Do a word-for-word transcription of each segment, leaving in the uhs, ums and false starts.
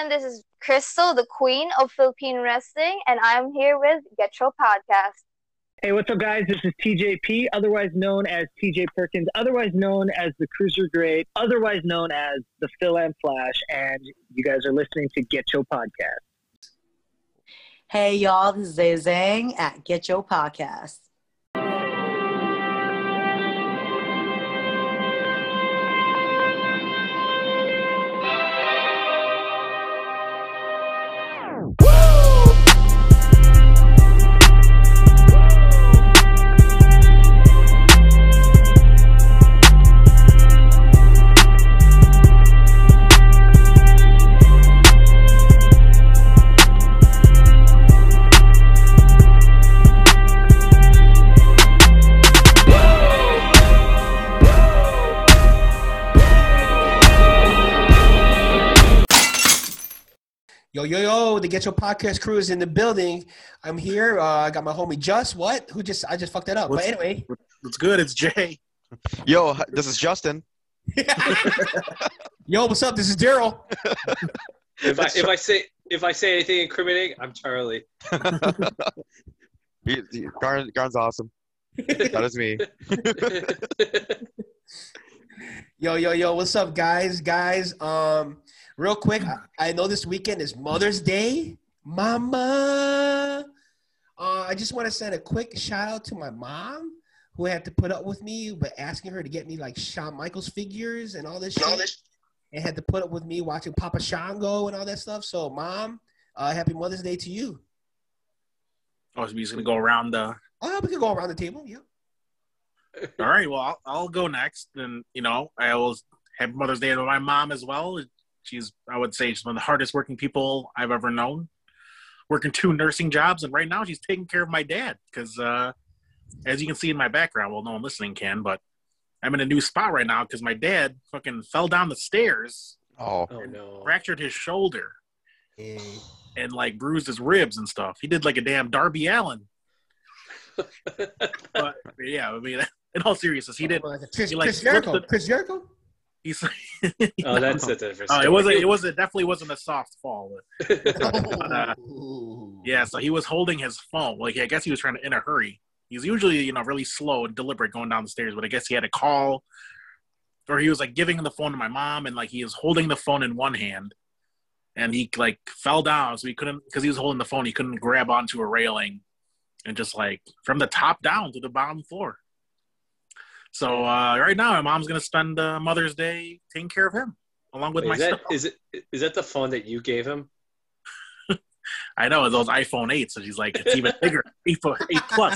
everyone. This is Crystal, the queen of Philippine wrestling, and I'm here with Get Your Podcast. Hey, what's up, guys? This is T J P, otherwise known as T J Perkins, otherwise known as the Cruiser Great, otherwise known as the Phil and Flash, and you guys are listening to Get Your Podcast. Hey, y'all, this is Zay Zhang at Get Your Podcast. Yo, yo, yo, the Get Your Podcast crew is in the building. I'm here. Uh, I got my homie Just. What? Who just, I just fucked that up. What's, but anyway. What's good? It's Jay. Yo, this is Justin. Yo, what's up? This is Daryl. If I if I say if I say anything incriminating, I'm Charlie. he, he, Garn, Garn's awesome. That is me. Yo, yo, yo, what's up, guys? Guys, um, real quick, I, I know this weekend is Mother's Day. Mama. Uh, I just want to send a quick shout out to my mom, who had to put up with me, but asking her to get me like Shawn Michaels figures and all this shit. All this- and had to put up with me watching Papa Shango and all that stuff. So, Mom, uh, happy Mother's Day to you. Oh, so we're just going to go around the... Oh, we can go around the table, yeah. All right, well, I'll, I'll go next. And, you know, I will have Mother's Day to my mom as well. She's, I would say, she's one of the hardest working people I've ever known. Working two nursing jobs, and right now she's taking care of my dad. Because, uh, as you can see in my background, well, no one listening can, but I'm in a new spot right now because my dad fucking fell down the stairs. Oh, oh no! Fractured his shoulder. Hey. And, like, bruised his ribs and stuff. He did, like, a damn Darby Allin. But, yeah, I mean, in all seriousness, he did. Oh, Chris, he, like, Chris Jericho. the, Chris Jericho? He's, oh, that's a different Oh, story. it wasn't. It wasn't. Definitely wasn't a soft fall. But, uh, yeah, so he was holding his phone. Like, I guess he was trying to in a hurry. He's usually, you know, really slow and deliberate going down the stairs, but I guess he had a call, or he was like giving the phone to my mom, and like he was holding the phone in one hand, and he like fell down, so he couldn't, because he was holding the phone, he couldn't grab onto a railing, and just like from the top down to the bottom floor. So uh, right now, my mom's gonna spend uh, Mother's Day taking care of him, along with Wait, my is that, stuff. is it is that the phone that you gave him? I know, those iPhone eights, so she's like, it's even bigger, eight, eight plus.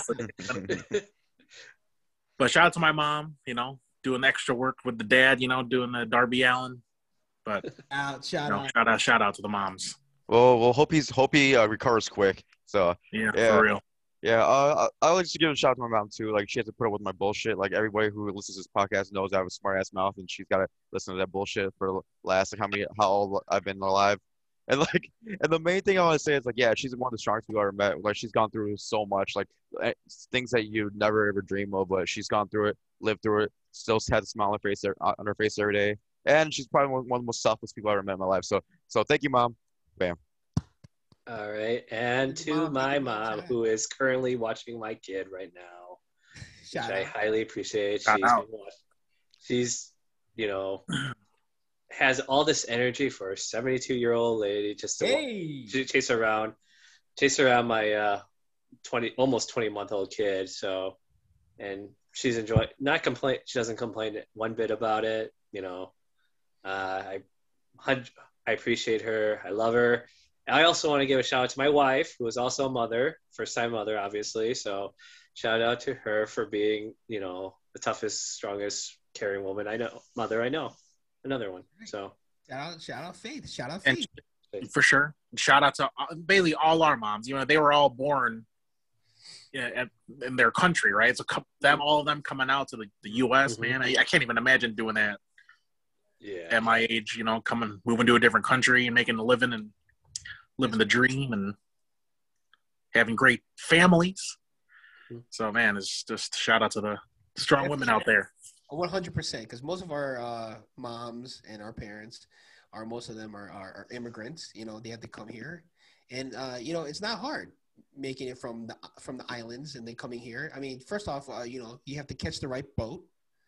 But shout out to my mom, you know, doing extra work with the dad, you know, doing the Darby Allin. But out, shout, you know, out. shout out, shout out to the moms. well, well, hope he's hope he uh, recovers quick. So Yeah, Yeah. for real. yeah, uh, I I like to give a shout out to my mom too. Like she has to put up with my bullshit. Like everybody who listens to this podcast knows I have a smart ass mouth, and she's got to listen to that bullshit for the last like how many how old I've been alive. And like, and the main thing I want to say is like, yeah, she's one of the strongest people I ever met. Like, she's gone through so much, like eh, things that you never ever dream of. But she's gone through it, lived through it, still has a smile on her face, on her face every day. And she's probably one, one of the most selfless people I ever met in my life. So, so thank you, Mom. Bam. All right, and to Mom, my thank you, mom, time. who is currently watching my kid right now, Shout which I out. highly appreciate. Shout She's, out. been watch- she's, you know, has all this energy for a seventy-two-year-old lady just to, wa- Hey. to chase around, chase around my uh, twenty, almost twenty-month-old kid. So, and she's enjoying. Not complain. She doesn't complain one bit about it. You know, uh, I, I appreciate her. I love her. I also want to give a shout out to my wife, who is also a mother, first time mother, obviously. So shout out to her for being, you know, the toughest, strongest, caring woman I know, mother I know. Another one. So Shout out, shout out Faith. Shout out And Faith. for sure, shout out to uh, Bailey, all our moms. You know, they were all born in, in their country, right? So co- them, all of them coming out to the, the U S, Mhm. man, I, I can't even imagine doing that yeah. at my age. You know, coming, moving to a different country and making a living and living the dream and having great families. Mhm. So, man, it's just shout out to the strong women out there. one hundred percent, because most of our uh, moms and our parents are most of them are, are, are immigrants. You know, they have to come here, and uh, you know, it's not hard making it from the from the islands and then coming here. I mean, first off, uh, you know, you have to catch the right boat.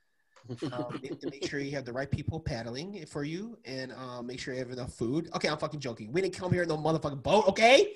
Um, you have to make sure you have the right people paddling for you, and uh, make sure you have enough food. Okay, I'm fucking joking. We didn't come here in no motherfucking boat, okay?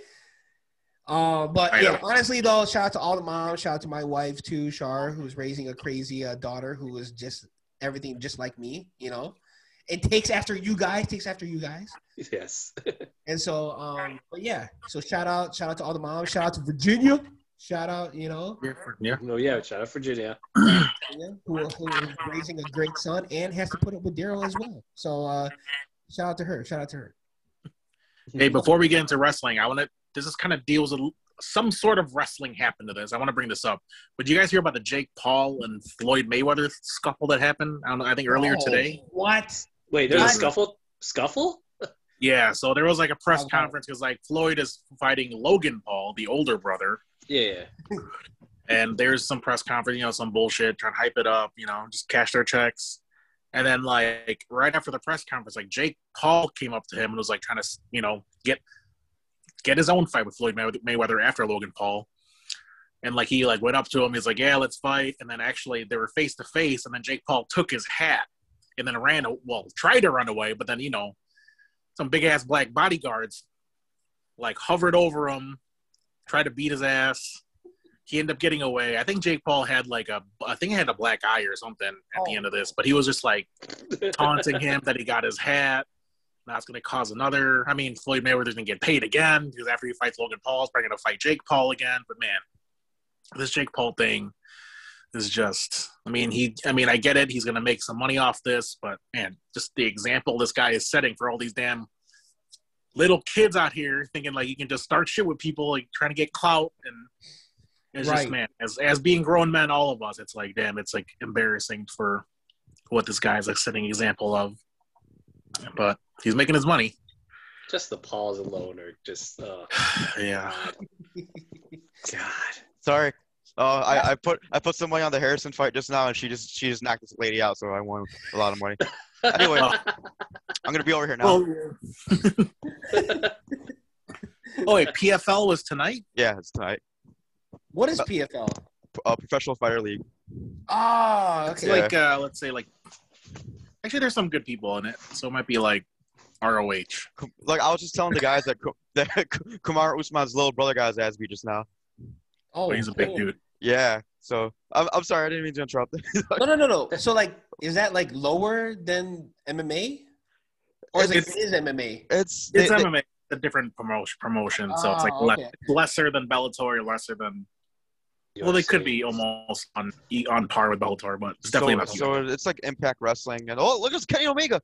Uh, but yeah, honestly though, shout out to all the moms. Shout out to my wife too, Shar, who's raising a crazy uh, daughter who is just everything just like me. You know, it takes after you guys, takes after you guys. Yes. And so, um, but yeah, so shout out, shout out to all the moms. Shout out to Virginia. Shout out, you know. Yeah. No, yeah. Shout out Virginia. Who, who is raising a great son and has to put up with Daryl as well. So, uh, shout out to her. Shout out to her. Hey, before we get into wrestling, I want to. This is kind of deals with some sort of wrestling happened to this. I want to bring this up. But you guys hear about the Jake Paul and Floyd Mayweather scuffle that happened? I don't know. I think earlier Oh, today. What? Wait, there's a What? scuffle? Scuffle? Yeah. So there was like a press Oh, wow. conference because like Floyd is fighting Logan Paul, the older brother, Yeah. and there's some press conference, you know, some bullshit, trying to hype it up, you know, just cash their checks. And then like right after the press conference, like Jake Paul came up to him and was like trying to, you know, get get his own fight with Floyd Mayweather after Logan Paul. And like he like went up to him, he's like, yeah, let's fight. And then actually they were face to face, and then Jake Paul took his hat and then ran, well, tried to run away, but then, you know, some big ass black bodyguards like hovered over him, tried to beat his ass. He ended up getting away. I think Jake Paul had like a, I think he had a black eye or something at Oh. the end of this, but he was just like taunting him that he got his hat. Now it's going to cause another. I mean, Floyd Mayweather's going to get paid again because after he fights Logan Paul, he's probably going to fight Jake Paul again. But man, this Jake Paul thing is just, I mean, he, I mean, I get it. He's going to make some money off this, but man, just the example this guy is setting for all these damn little kids out here thinking like you can just start shit with people, like trying to get clout. And it's Right. just, man, as, as being grown men, all of us, it's like, damn, it's like embarrassing for what this guy is like setting example of. But he's making his money. Just the Pauls alone are just, uh, Yeah. God. Sorry. Uh, I, I put I put some money on the Harrison fight just now, and she just she just knocked this lady out, so I won a lot of money. Anyway, I'm gonna be over here now. Oh, oh wait, P F L was tonight? Yeah, it's tonight. What is P F L? Uh, Professional Fighter League. Ah, It's okay. Yeah. like, uh, let's say, like, actually, there's some good people in it, so it might be like R O H. Like I was just telling the guys that Ku- that Kumar Usman's little brother got his ass beat just now. Oh, But he's a big cool. dude. Yeah. So I'm I'm sorry, I didn't mean to interrupt. No, no, no, no. So, like, is that like lower than M M A, or is it, It's- it is M M A? It's It's they- they- M M A, a different promotion, promotion so it's like Oh, le- okay. lesser than Bellator, lesser than. Well, they could be almost on on par with Bellator, but it's definitely so, not. so it's like Impact Wrestling, and oh, look, it's Kenny Omega.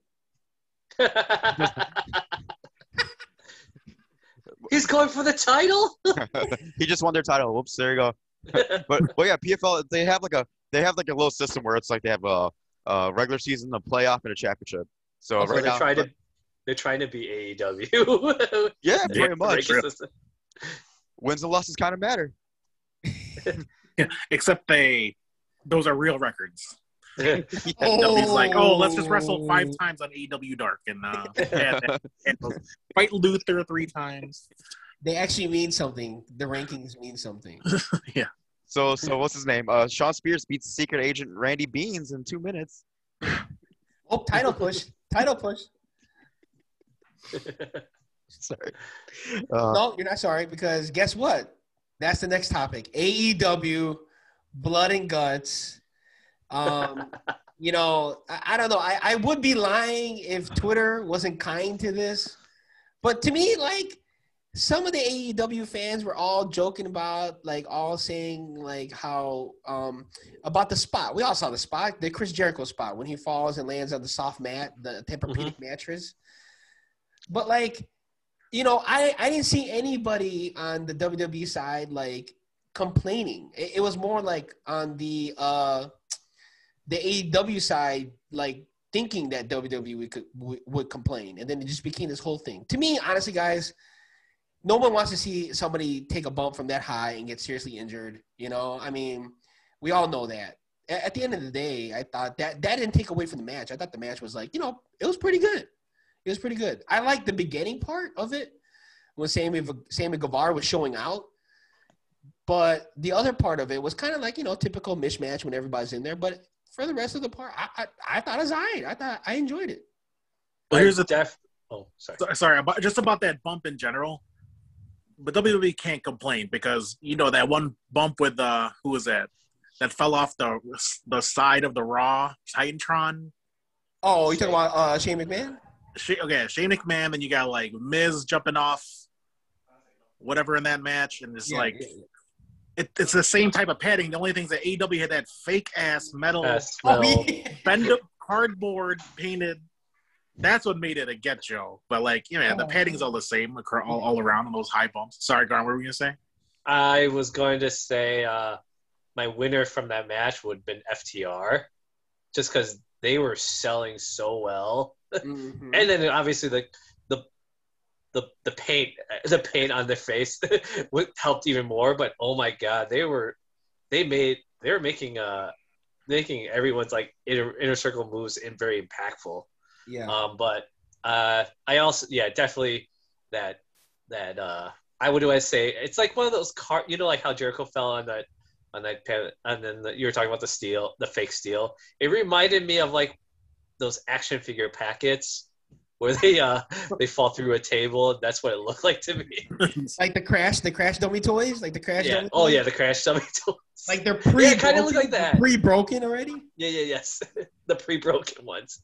He's going for the title? He just won their title. Whoops, there you go. But but yeah, P F L they have like a they have like a little system where it's like they have a, a regular season, a playoff, and a championship. So So right they're now, trying to they're trying to be A E W. yeah, Yeah, pretty much. Break the system. Wins and losses kind of matter. Except they, those are real records. Yeah. He's like, oh, let's just wrestle five times on A E W Dark and, uh, and, and fight Luther three times. They actually mean something. The rankings mean something. Yeah. So so what's his name? Uh, Sean Spears beats secret agent Randy Beans in two minutes. Oh, title push. Title push. Sorry. Uh, No, you're not sorry, because guess what? That's the next topic. A E W, blood and guts. Um, you know, I, I don't know. I, I would be lying if Twitter wasn't kind to this. But to me, like, some of the A E W fans were all joking about, like, all saying, like, how um, about the spot. We all saw the spot, the Chris Jericho spot, when he falls and lands on the soft mat, the Tempur-Pedic mattress. But, like, you know, I, I didn't see anybody on the W W E side, like, complaining. It, it was more like on the uh, the A E W side, like, thinking that W W E could, would, would complain. And then it just became this whole thing. To me, honestly, guys, no one wants to see somebody take a bump from that high and get seriously injured. You know, I mean, we all know that. At the end of the day, I thought that that didn't take away from the match. I thought the match was like, you know, it was pretty good. It was pretty good. I liked the beginning part of it when Sammy Sammy Guevara was showing out. But the other part of it was kind of like, you know, typical mismatch when everybody's in there. But for the rest of the part, I I, I thought it was all right. I thought I enjoyed it. Well, here's the def. Oh, sorry. so- sorry about just about that bump in general. But W W E can't complain because you know that one bump with uh who was that that fell off the the side of the Raw Titantron. Oh, you talking about uh, Shane McMahon? Shane, okay, Shane McMahon. Then you got like Miz jumping off, whatever in that match, and it's Yeah, like yeah, it, it's the same type of padding. The only thing is that A E W had that fake ass metal Yes, Oh, well, yeah. bend up cardboard painted. That's what made it a get Joe. But like, you know, the padding's all the same acro- all, all around on those high bumps. Sorry, Garn, what were you gonna say? I was going to say uh, my winner from that match would have been F T R, just because they were selling so well, Mhm. and then obviously the the the the paint the paint on their face would- helped even more. But oh my god, they were they made they were making uh making everyone's like inner, inner circle moves in very impactful. Yeah. Um, but uh, I also, yeah, definitely that that uh, I would always say it's like one of those car, you know, like how Jericho fell on that on that pan, and then the, you were talking about the steel, the fake steel. It reminded me of like those action figure packets where they uh they fall through a table. That's what it looked like to me. Like the crash, the crash dummy toys, like the crash. Yeah. Dummy Oh toys? yeah, the crash dummy toys. Like they're pre. Yeah, it kinda looked like that. Pre-broken already. yeah, yeah, yes, the pre-broken ones.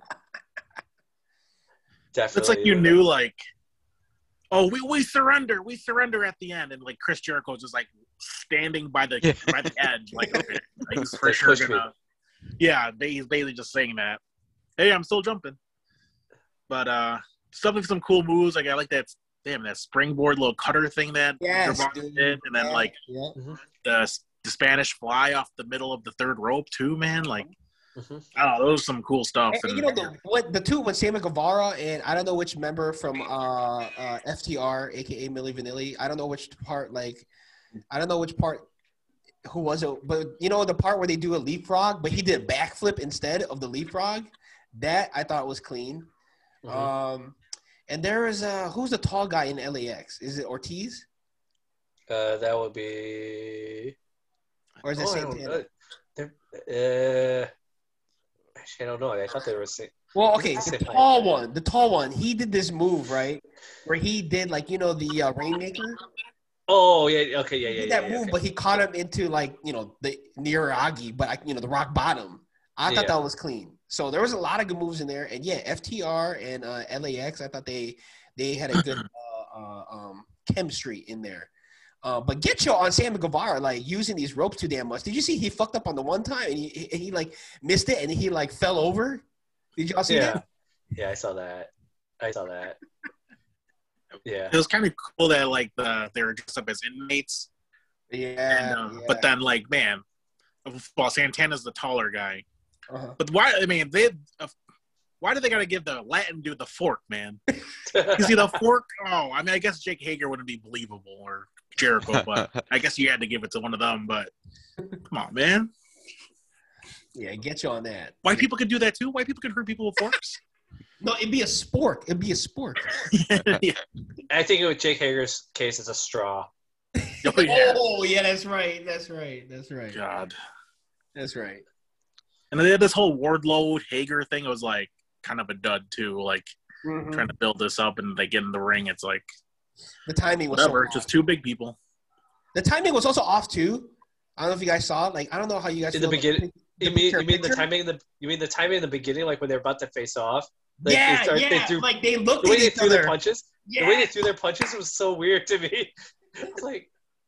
Definitely. It's like you knew, like, oh, we, we surrender, we surrender at the end, and like Chris Jericho's just like standing by the Yeah. by the edge, like, okay, like, he's for They sure pushed me. gonna. Yeah, they, he's basically just saying that. Hey, I'm still jumping. But uh, something some cool moves. Like I like that. Damn, that springboard little cutter thing that Yes, Javon dude. did, and then Yeah, like yeah. the the Spanish fly off the middle of the third rope too, man. Like Mhm. I don't know, those are some cool stuff. And, and you know the what the two when Sammy Guevara and I don't know which member from uh, uh, F T R, aka Milli Vanilli. I don't know which part. Like I don't know which part. Who was it? But you know the part where they do a leapfrog, but he did a backflip instead of the leapfrog. That I thought was clean. Mhm. Um, and there is uh who's the tall guy in L A X? Is it Ortiz Uh, that would be. or is it Oh, I don't Santana? know. They're- Uh, actually, I don't know. I thought they were. Sa- Well, okay, the Santana. tall one, the tall one, he did this move right where he did like you know the uh, Rainmaker. Oh yeah. Okay. Yeah. He Yeah. did yeah, that yeah, move, okay. but he caught him into like you know the near Agi, but like, you know the rock bottom. I thought Yeah. that was clean. So there was a lot of good moves in there, and yeah, F T R and uh, L A X. I thought they they had a good uh, uh, um, chemistry in there. Uh, but get you on Sammy Guevara like using these ropes too damn much. Did you see he fucked up on the one time and he and he like missed it and he like fell over? Did y'all see Yeah. that? Yeah, I saw that. I saw that. Yeah. it was kind of cool that like the they were dressed up as inmates, Yeah. and, uh, yeah. but then like man, well Santana's the taller guy. Uh-huh. But why? I mean, they. Uh, why do they got to give the Latin dude the fork, man? You see the fork? Oh, I mean, I guess Jake Hager wouldn't be believable or Jericho, but I guess you had to give it to one of them. But come on, man. Yeah, get you on that. White people could do that too. White people could hurt people with forks. No, it'd be a spork. It'd be a spork. yeah. I think with Jake Hager's case, it's a straw. Oh, yeah. Oh, yeah, that's right. That's right. That's right. God. That's right. And then they had this whole Wardlow Hager thing. It was like kind of a dud too. Like Mhm. trying to build this up, and they get in the ring. It's like The timing was whatever. so Just off. two big people. The timing was also off too. I don't know if you guys saw it. Like, I don't know how you guys In the feel about beginning- the You mean picture you mean the picture? timing in the you mean the timing in the beginning, like when they're about to face off? Like yeah, they start, yeah. they threw, like they looked the way at they each threw their other. punches. Yeah. The way they threw their punches was so weird to me. It's like,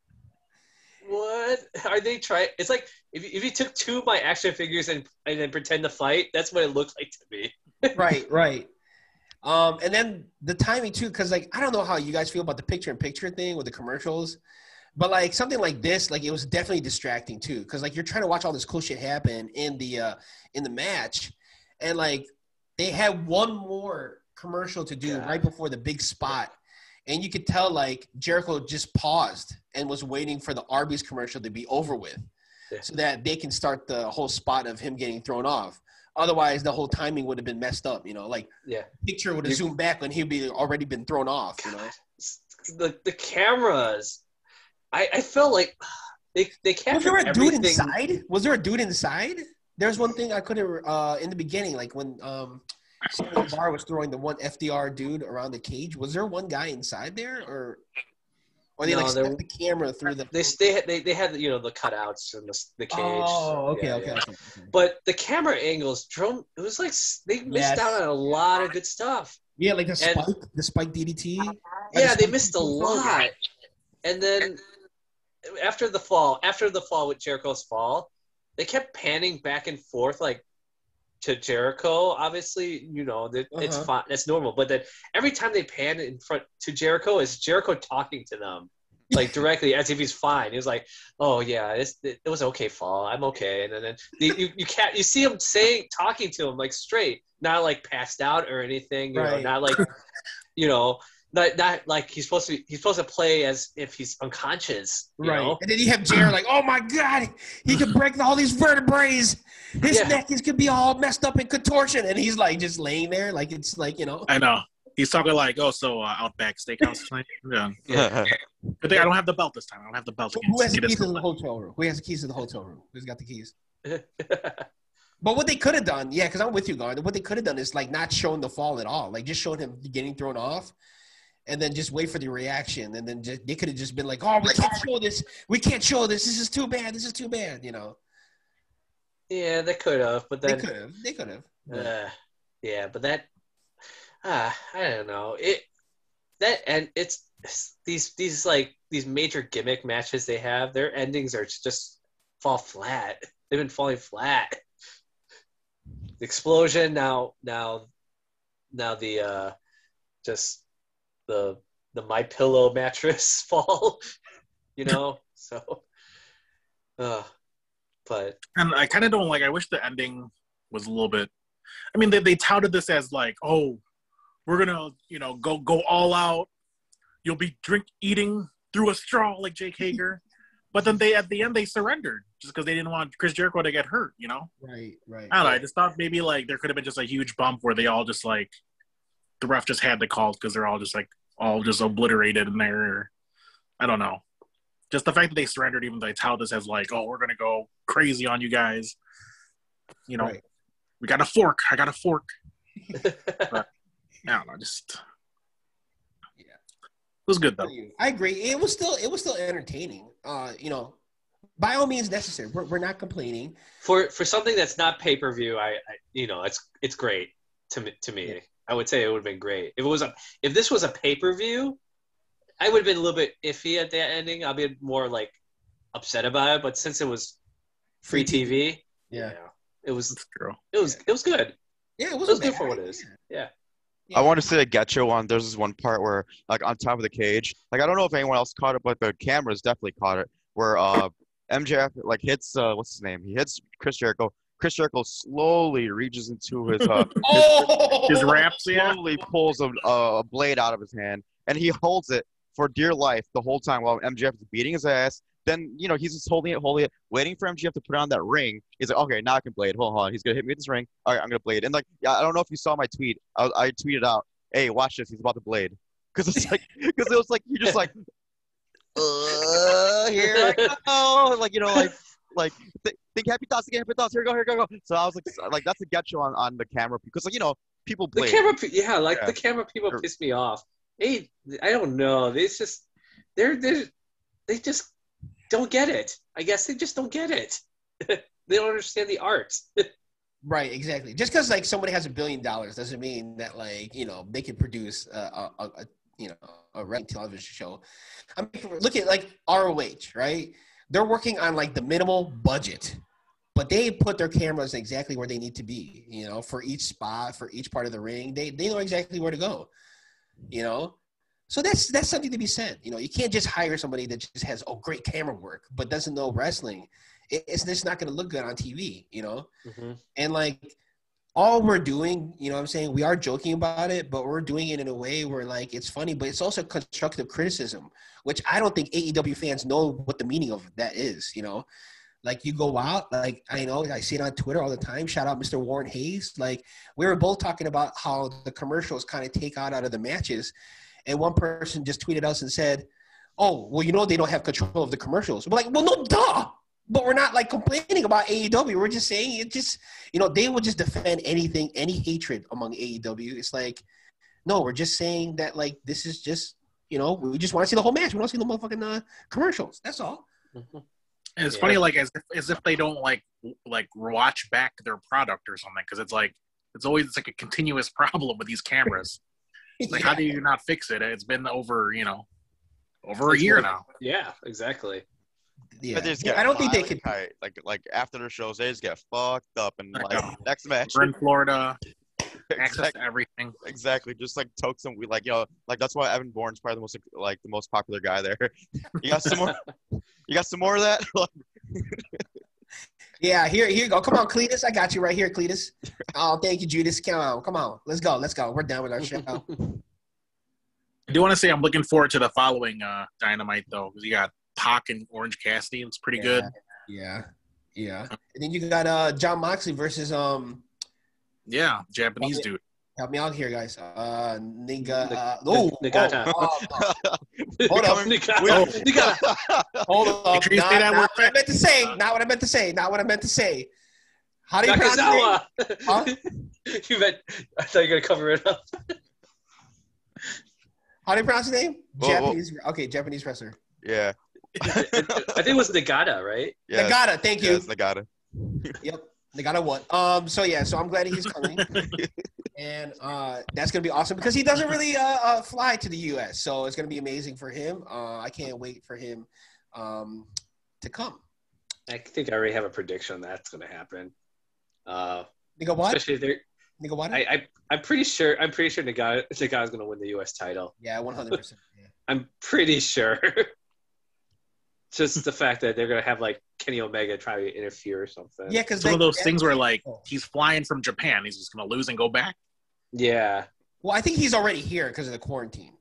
what are they trying? It's like if you, if you took two of my action figures and and then pretend to fight, that's what it looked like to me. right, right. Um, and then the timing too, because like I don't know how you guys feel about the picture-in-picture thing with the commercials, but like something like this, like it was definitely distracting too, because like you're trying to watch all this cool shit happen in the uh, in the match, and like they had one more commercial to do God. right before the big spot, and you could tell like Jericho just paused and was waiting for the Arby's commercial to be over with, Yeah. so that they can start the whole spot of him getting thrown off. Otherwise, the whole timing would have been messed up. You know, like Yeah. picture would have zoomed back when he'd be already been thrown off. You know, The the cameras. I I felt like they they was captured there a everything. dude inside? Was there a dude inside? There's one thing I couldn't uh in the beginning, like when um Sammy Bar was throwing the one F D R dude around the cage. Was there one guy inside there, or or they No, like there- stepped the camera through the? They they had, they they had you know the cutouts and the the cage. Oh, okay, Yeah, okay, yeah. okay, okay. But the camera angles, drone. It was like s- they missed Yes. out on a lot of good stuff. Yeah, like the And- spike, the spike D D T. Like Yeah, the they spike missed a D D T throw. lot. And then after the fall, after the fall with Jericho's fall, they kept panning back and forth like to Jericho. Obviously, you know that it's Uh-huh. fine, that's normal. But then every time they pan in front to Jericho, is Jericho talking to them like directly as if he's fine. He was like, "Oh yeah, it's, it, it was okay fall. I'm okay." And then, then the, you you can't you see him saying talking to him like straight, not like passed out or anything. You know, Right. not like you know. Not, not like he's supposed to. He's supposed to play as if he's unconscious, you Right, know? and then you have Jared like, "Oh my God, he could break all these vertebrae. His Yeah. neck is could be all messed up in contortion," and he's like just laying there, like it's like you know. I know. He's talking like, oh, so uh, Outback Steakhouse tonight. Yeah. Yeah. Good thing I don't have the belt this time. I don't have the belt again. Who has the Get keys it- to the hotel room? Who has the keys to the hotel room? Who's got the keys? But what they could have done, yeah, because I'm with you, Garden. What they could have done is like not showing the fall at all, like just showing him getting thrown off, and then just wait for the reaction, and then just, they could have just been like, "Oh, we can't show this. We can't show this. This is too bad. This is too bad." You know, Yeah, they could have, but they then could have. They could have. Uh, yeah, but that, ah, I don't know. It that and it's these these like these major gimmick matches they have. Their endings are just fall flat. They've been falling flat. The explosion now now now the uh just the the My Pillow mattress fall. You know, so. Uh, but And I kind of don't like. I wish the ending was a little bit. I mean, they they touted this as like, oh, we're gonna, you know, go go all out. You'll be drink eating through a straw like Jake Hager, but then they at the end they surrendered just because they didn't want Chris Jericho to get hurt. You know, Right, right. I don't know. I just thought maybe like there could have been just a huge bump where they all just like the ref just had the calls because they're all just like all just obliterated in there. I don't know. Just the fact that they surrendered, even though they tout this as like, oh, we're gonna go crazy on you guys. You know, Right. we got a fork. I got a fork. I don't know. Just Yeah. it was good though. I agree. It was still it was still entertaining. Uh, you know, by all means necessary. We're we're not complaining. for for something that's not pay per view, I, I you know it's it's great to me. To me, Yeah. I would say it would have been great if it was a if this was a pay per view. I would have been a little bit iffy at that ending. I'll be more like upset about it. But since it was free T V, Yeah. it was That's true. it was it was good. Yeah, it It was was good for what it is. Yeah. Yeah. I want to say a Getcho one. There's this one part where, like, on top of the cage, like, I don't know if anyone else caught it, but the cameras definitely caught it, where uh, M J F, like, hits, uh, what's his name? He hits Chris Jericho. Chris Jericho slowly reaches into his, uh, Oh, His raps, yeah. slowly pulls a, a blade out of his hand, and he holds it for dear life the whole time while M J F is beating his ass. Then, you know, he's just holding it, holding it, waiting for M J F to put on that ring. He's like, okay, now I can blade. Hold on. He's going to hit me with this ring. All right, I'm going to blade. And, like, yeah, I don't know if you saw my tweet. I, I tweeted out, hey, watch this. He's about to blade. Because it's like, because it was like, you're just like, uh, here I go. Like, you know, like, like, th- think happy thoughts, think happy thoughts. Here we go, here we go, go. So I was like, like that's a get you on, on the camera. Because, like, you know, people The blade. camera, pe- yeah, like Yeah. the camera people Sure. piss me off. Hey, I don't know. They just they're they they just don't get it. I guess they just don't get it. They don't understand the art. right, exactly. Just because like somebody has a billion dollars doesn't mean that like you know they can produce a, a, a, a you know a reality television show. I mean, look at like R O H, right? They're working on like the minimal budget, but they put their cameras exactly where they need to be. You know, for each spot, for each part of the ring, they they know exactly where to go. You know, so that's that's something to be said. You know, you can't just hire somebody that just has oh great camera work but doesn't know wrestling. It, it's just not going to look good on T V. You know. Mm-hmm. And like all we're doing, you know what I'm saying? We are joking about it, but we're doing it in a way where like it's funny, but it's also constructive criticism, which I don't think A E W fans know what the meaning of that is, you know? Like you go out, like I know I see it on Twitter all the time. Shout out Mister Warren Hayes. Like we were both talking about how the commercials kind of take out out of the matches, and one person just tweeted us and said, "Oh, well, you know they don't have control of the commercials." We're like, "Well, no, duh." But we're not like complaining about A E W. We're just saying it just, you know, they will just defend anything, any hatred among A E W. It's like, no, we're just saying that like this is just, you know, we just want to see the whole match. We don't see the motherfucking uh, commercials. That's all. Mm-hmm. And it's Yeah. funny, like as if, as if they don't like like watch back their product or something, because it's like it's always it's like a continuous problem with these cameras. Like, Yeah. how do you not fix it? It's been over, you know, over a year now. Yeah, exactly. Yeah. But they just Yeah, get I don't think they violent, could. Like, like like after the shows, they just get fucked up and I like know. next match. We're in Florida, access exactly, to everything. exactly. Just like tokes and we like you know like that's why Evan Bourne's probably the most like the most popular guy there. You got some more? You got some more of that? Yeah, here, here you go. Come on, Cletus. I got you right here, Cletus. Oh, thank you, Judas. Come on, come on. Let's go. Let's go. We're done with our show. I do want to say I'm looking forward to the following uh, Dynamite though, because you got Pac and Orange Cassidy. It's pretty Yeah. good. Yeah, yeah. And then you got uh John Moxley versus um. Yeah, Japanese Okay. dude. Help me out here, guys. Uh, Nigga. Nig- Uh, oh, Nagata. oh, oh, Hold up. Nagata. Nagata. hold up. Make sure you Not, say that not word what I meant to say. Not what I meant to say. Not what I meant to say. How do you pronounce his name? Nakazawa. Huh? You meant I thought you were gonna cover it up. How do you pronounce his name? Whoa, whoa. Japanese. Okay, Japanese wrestler. yeah, I think it was Nagata, right? yeah. Nagata. Thank you. Yes, Nagata. Yep. Nagata what? Um. So yeah. So I'm glad he's coming, and uh, that's gonna be awesome because he doesn't really uh, uh fly to the U S. So it's gonna be amazing for him. Uh, I can't wait for him, um, to come. I think I already have a prediction that's gonna happen. Uh, Nigga what? especially if they're, Nigga what? I, I I'm pretty sure I'm pretty sure Nagata Nagata's gonna win the U S title. Yeah, one hundred percent. I'm pretty sure. Just the fact that they're gonna have like Kenny Omega try to interfere or something. Yeah, because It's one of those things where like he's flying from Japan, he's just gonna lose and go back. Yeah. Well, I think he's already here because of the quarantine.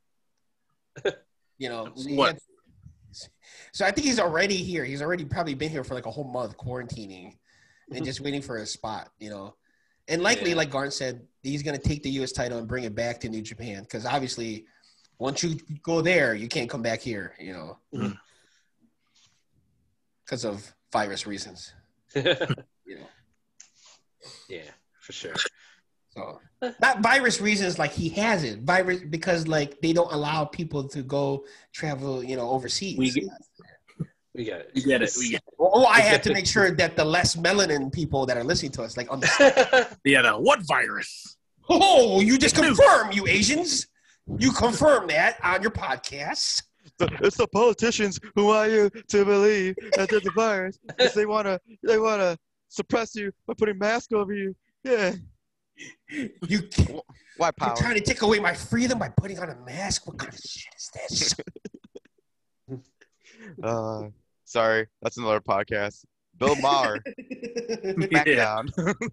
You know. So, he What? had- so I think he's already here. He's already probably been here for like a whole month quarantining and just waiting for a spot. You know, and likely, Yeah. like Garn said, he's gonna take the U S title and bring it back to New Japan because obviously, once you go there, you can't come back here. You know. Mhm. Because of virus reasons, you know. Yeah, for sure. So not virus reasons like he has it. Virus because like they don't allow people to go travel, you know, overseas. We get- We got it. We get it. We get it. Oh, I have to make sure that the less melanin people that are listening to us like understand. Yeah, the what virus? Oh, you just confirm, you Asians. You confirm that on your podcast. It's the politicians who want you to believe that there's a virus because they wanna they wanna suppress you by putting masks over you. Yeah. You can't, Why you're power? trying to take away my freedom by putting on a mask. What kind of shit is this? Uh, sorry, that's another podcast. Bill Maher, back Yeah. down.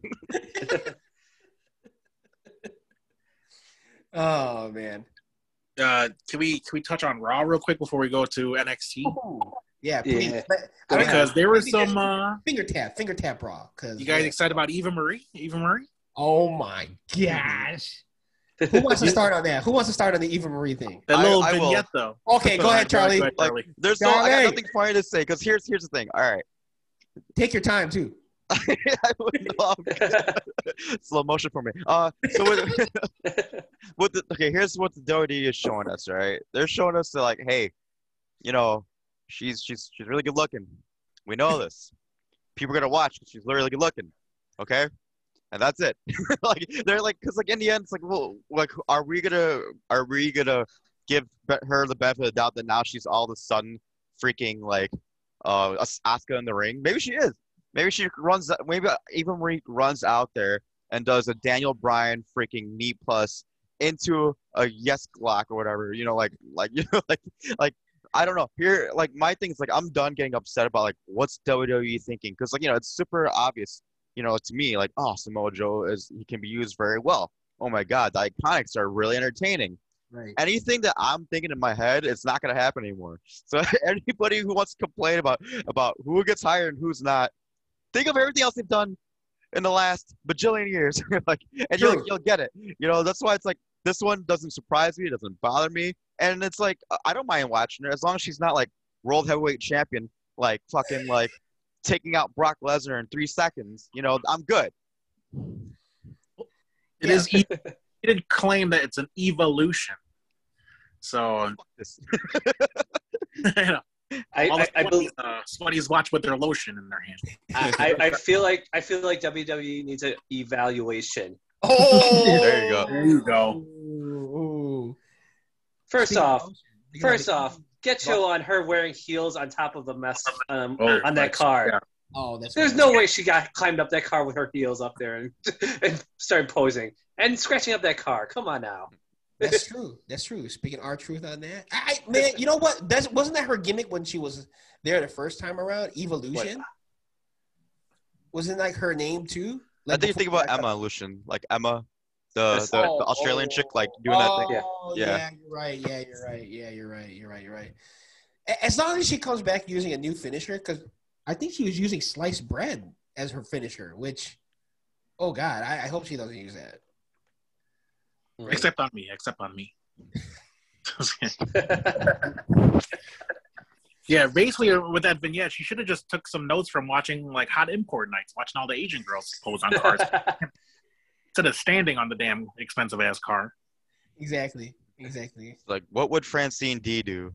Oh man. Uh, can we can we touch on Raw real quick before we go to N X T? Yeah, please. Yeah. I don't Because know. there was Maybe just some. Uh, finger tap, finger tap raw. Cause you guys yeah. excited about Eva Marie? Eva Marie? Oh my gosh. Who wants to start on that? Who wants to start on the Eva Marie thing? That I- little I will. vignette though. Okay, go ahead, Charlie. Go ahead, Like, Charlie. there's no, I got Charlie. nothing funny to say because here's here's the thing. All right, Take your time too. I would love slow motion for me. Uh, so with, with the, okay, here's what the W W E is showing us. Right, they're showing us that like, hey, you know, she's she's she's really good looking. We know this. People are gonna watch 'cause she's really good looking. Okay, and that's it. Like they're like, cause like in the end, it's like, well, like, are we gonna are we gonna give be- her the benefit of the doubt that now she's all of a sudden freaking like uh Asuka in the ring? Maybe she is. Maybe she runs. Maybe Eva Marie runs out there and does a Daniel Bryan freaking knee plus into a yes lock or whatever. You know, like like you know like like. I don't know. Here, like my thing is like I'm done getting upset about like what's W W E thinking because like you know it's super obvious. You know, to me like oh Samoa Joe is he can be used very well. Oh my God, the Iconics are really entertaining. Right. Anything that I'm thinking in my head, it's not going to happen anymore. So anybody who wants to complain about about who gets hired and who's not, think of everything else they've done in the last bajillion years, like, and you'll you'll get it. You know, that's why it's like this one doesn't surprise me, it doesn't bother me, and it's like I don't mind watching her as long as she's not like world heavyweight champion, like fucking like taking out Brock Lesnar in three seconds. You know, I'm good. It is. He did claim that it's an evolution. So, you know, I, all I, the I, bel sweaties, uh, sweaties watch with their lotion in their hand. I, I feel like I feel like W W E needs an evaluation. Oh, there you go. There you go. Ooh. First Speaking off, of motion, you first gotta- off, get you on her wearing heels on top of the mess um, Oh, on that right. car. Yeah. Oh, that's There's right. no way she got climbed up that car with her heels up there and, and started posing and scratching up that car. Come on now. That's true. That's true. Speaking our truth on that, I man, you know what? That's wasn't that her gimmick when she was there the first time around? Evolution. Wasn't like her name too? I Like think you think before- about Emma Lucian, like Emma, the Yes. the, the Oh, Australian oh, chick, like doing that thing. Oh, Yeah. yeah, you're right. Yeah, you're right. Yeah, you're right. You're right. You're right. A- As long as she comes back using a new finisher, because I think she was using sliced bread as her finisher, which, oh God, I, I hope she doesn't use that. Except on me. Except on me. Yeah, basically with that vignette, she should have just took some notes from watching like Hot Import Nights, watching all the Asian girls pose on cars instead of standing on the damn expensive ass car. Exactly. Exactly. Like, what would Francine D do?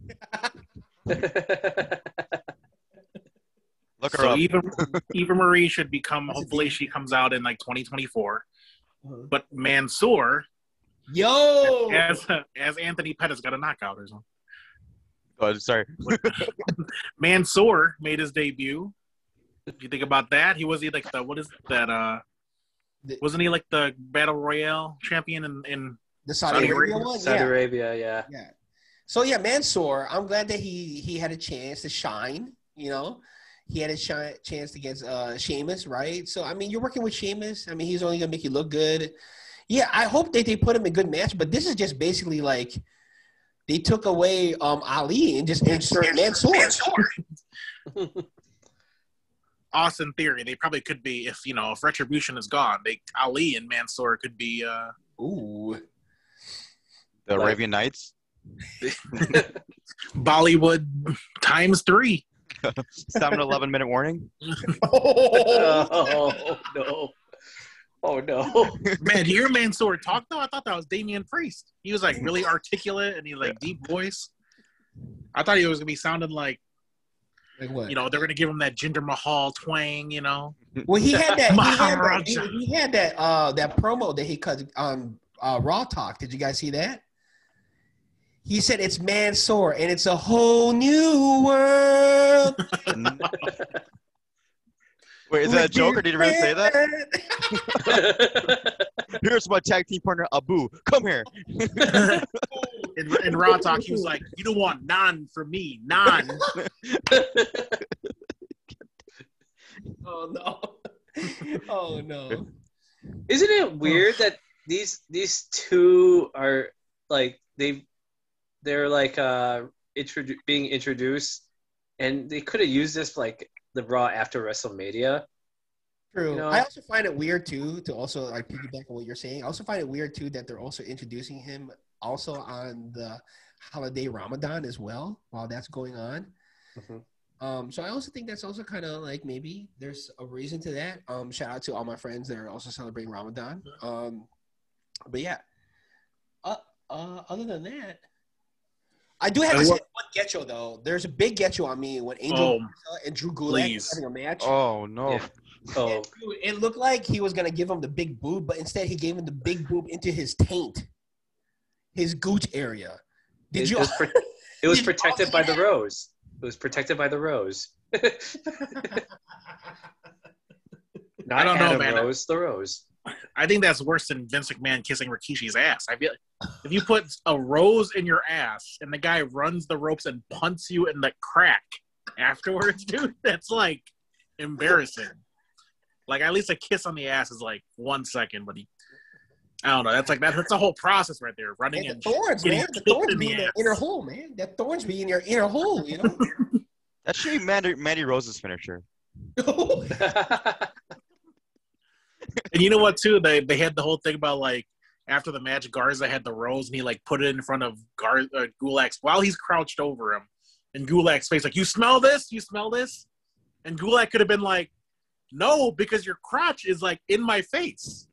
Look her So up. Eva, Eva Marie should become. That's a Hopefully, deal. she comes out in like twenty twenty-four. Uh-huh. But Mansoor, Yo. as as Anthony Pettis got a knockout or something. Oh, sorry. Mansoor made his debut. You think about that? He was he like the what is that? Uh, The- wasn't he like the battle royale champion in, in The Saudi, Saudi Arabia Arabia? one? Saudi yeah. Arabia, yeah. Yeah. So yeah, Mansoor, I'm glad that he he had a chance to shine, you know. He had a shi- chance against uh Sheamus, right? So I mean, you're working with Sheamus. I mean, he's only gonna make you look good. Yeah, I hope that they put him in good match, but this is just basically like they took away um Ali and just insert Mansoor. Austin Theory. They probably could be if you know if Retribution is gone. They Ali and Mansoor could be. Uh, Ooh. The Like- Arabian Nights. Bollywood times three. seven eleven minute warning. Oh, no. Oh, no. Man, do you hear Mansoor talk though? I thought that was Damian Priest. He was like really articulate and he like deep voice. I thought he was gonna be sounding like Like what? you know they're gonna give him that Jinder Mahal twang. You know, Well, he had that. He had that, Maharaja. he, he had that. Uh, that promo that he cut on uh, Raw Talk. Did you guys see that? He said it's Mansoor and it's a whole new world. Wait, is that a joke or did you really say that? that? Here's my tag team partner, Abu. Come here. in, in Raw Talk, he was like, "You don't want none from me, none." Oh no! Oh no! Isn't it weird that these these two are like they they're like uh introdu- being introduced, and they could have used this like the Raw after WrestleMania. True. You know? I also find it weird too to also like piggyback on what you're saying. I also find it weird too that they're also introducing him also on the holiday Ramadan as well while that's going on. Mhm. Um, so I also think that's also kind of like maybe there's a reason to that. Um, shout out to all my friends that are also celebrating Ramadan. Um, but yeah, uh, uh, other than that, I do have to And say what- one getcho though. There's a big getcho on me when Angel Oh, Garza and Drew Gulak please. were having a match. Oh no. Yeah. Oh, And, dude, it looked like he was gonna give him the big boob, but instead he gave him the big boob into his taint, his gooch area. Did it, you? it was, pro- it was Did you protected all by see the that? rose. It was protected by the rose. Not I don't know, Adam man. Rose, the rose. I think that's worse than Vince McMahon kissing Rikishi's ass. I feel if you put a rose in your ass and the guy runs the ropes and punts you in the crack afterwards, dude, that's like embarrassing. Like at least a kiss on the ass is like one second, but he, I don't know. That's like that. That's a whole process right there. Running And and the thorns, getting man. The kicked thorns in be the in your ass. inner hole, man. That thorns be in your inner hole, you know? That should be Mandy, Mandy Rose's finisher. And you know what, too? They they had the whole thing about, like, after the match, Garza had the rose, and he, like, put it in front of Gar- uh, Gulak's while he's crouched over him. And Gulak's face, like, you smell this? You smell this? And Gulak could have been like, no, because your crotch is, like, in my face.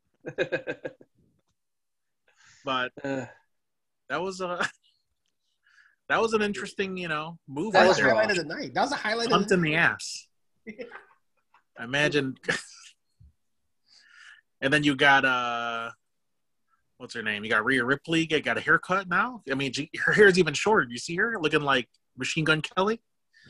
But Uh, that was a that was an interesting, you know, move. That right was the there. highlight of the night. That was the highlight Pumped of the in night. the ass. Imagine. And then you got uh, what's her name? You got Rhea Ripley. Get got a haircut now. I mean, she, her hair is even shorter. You see her looking like Machine Gun Kelly.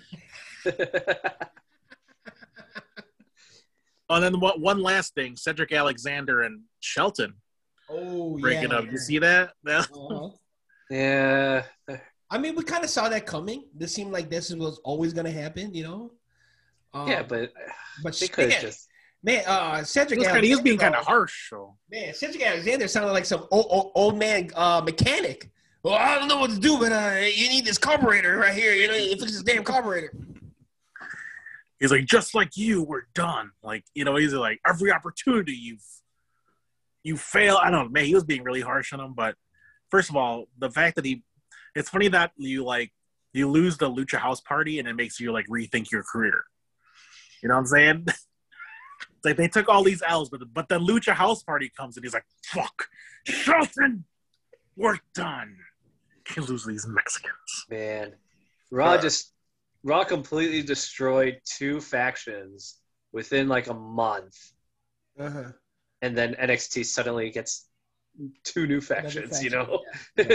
Oh, and then what? One last thing: Cedric Alexander and Shelton Oh, yeah. breaking up. You see that? That- Uh-huh. yeah. I mean, we kind of saw that coming. This seemed like this was always going to happen, you know? Um, Yeah, but but they could man, have just. man, uh, Cedric He was, kinda, he was being kind Alexander, of harsh. So Man, Cedric Alexander sounded like some old, old, old man uh, mechanic. Well, I don't know what to do, but uh, you need this carburetor right here. You know, you fix this damn carburetor. he's like, just like you, we're done. Like, you know, he's like, every opportunity you've you fail. I don't know, man. He was being really harsh on him. But first of all, the fact that he, it's funny that you like you lose the Lucha House Party and it makes you like rethink your career. You know what I'm saying? It's like they took all these L's, but but the Lucha House Party comes and he's like, fuck, Shelton, we're done. You lose these Mexicans. Man, Raw just Raw completely destroyed two factions within like a month, Uh-huh. and then N X T suddenly gets two new factions. You know, Yeah.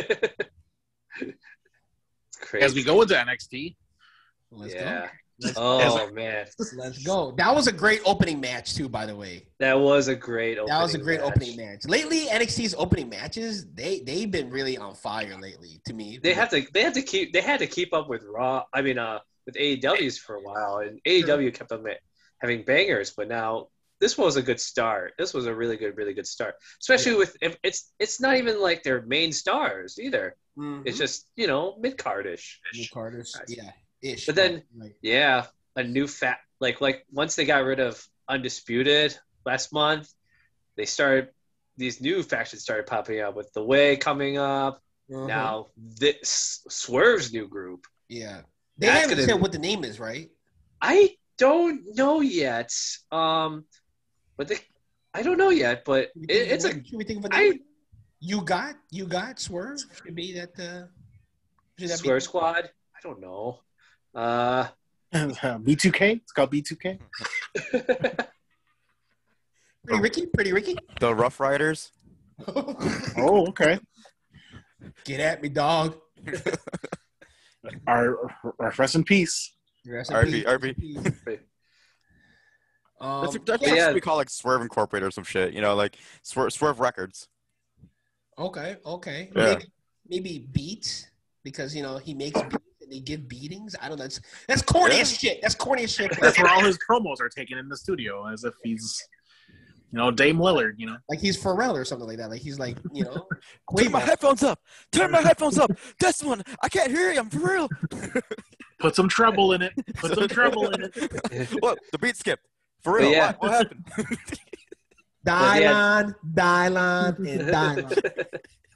it's crazy. As we go into N X T, Let's yeah. go. Let's, Oh man, let's go. That was a great opening match, too, by the way. that was a great. Opening That was a great match. opening match. Lately, N X T's opening matches, they, they've been really on fire lately, to me. They have to. They had to keep. They had to keep up with Raw. I mean, uh, with A E W's for a while, and A E W kept on ma- having bangers. But now this was a good start. This was a really good, really good start. Especially Yeah. with if it's. It's not even like their main stars either. Mhm. It's just you know mid cardish. New Carter's, yeah, ish. But then- right. Yeah, a new fat like like once they got rid of Undisputed last month, they started these new factions started popping up with the Way coming up. Uh-huh. Now this Swerve's new group. yeah, they That's haven't gonna said be- what the name is, right? I don't know yet. Um, but the I don't know yet. But Should we it, think of it's a name? Should we think of a I name? You got, you got Swerve. Should be that. Uh, should that Swerve be? Squad. I don't know. Uh, B two K. It's called B two K. Pretty Ricky, Pretty Ricky. The Rough Riders. Oh, okay. Get at me, dog. Our, our rest in peace. Rest in R B, peace. R B. Um, That's, that's yeah. what we call like Swerve Incorporated or some shit. You know, like Swerve, Swerve Records. okay, okay. Yeah. Maybe, maybe beats because you know he makes beats and they give beatings. I don't know. That's that's corny Yeah. as shit. That's corny as shit. That's where all his promos are taken in the studio, as if he's, you know, Dame Lillard. You know, Like he's Pharrell or something like that. Like he's like you know. Turn my Quavo. headphones up. Turn my headphones up. This one, I can't hear you. I'm for real. put some treble in it. Put some treble in it. What? The beat skipped. For But real. yeah. What, what happened? Dylon, Dylon, and Dylon.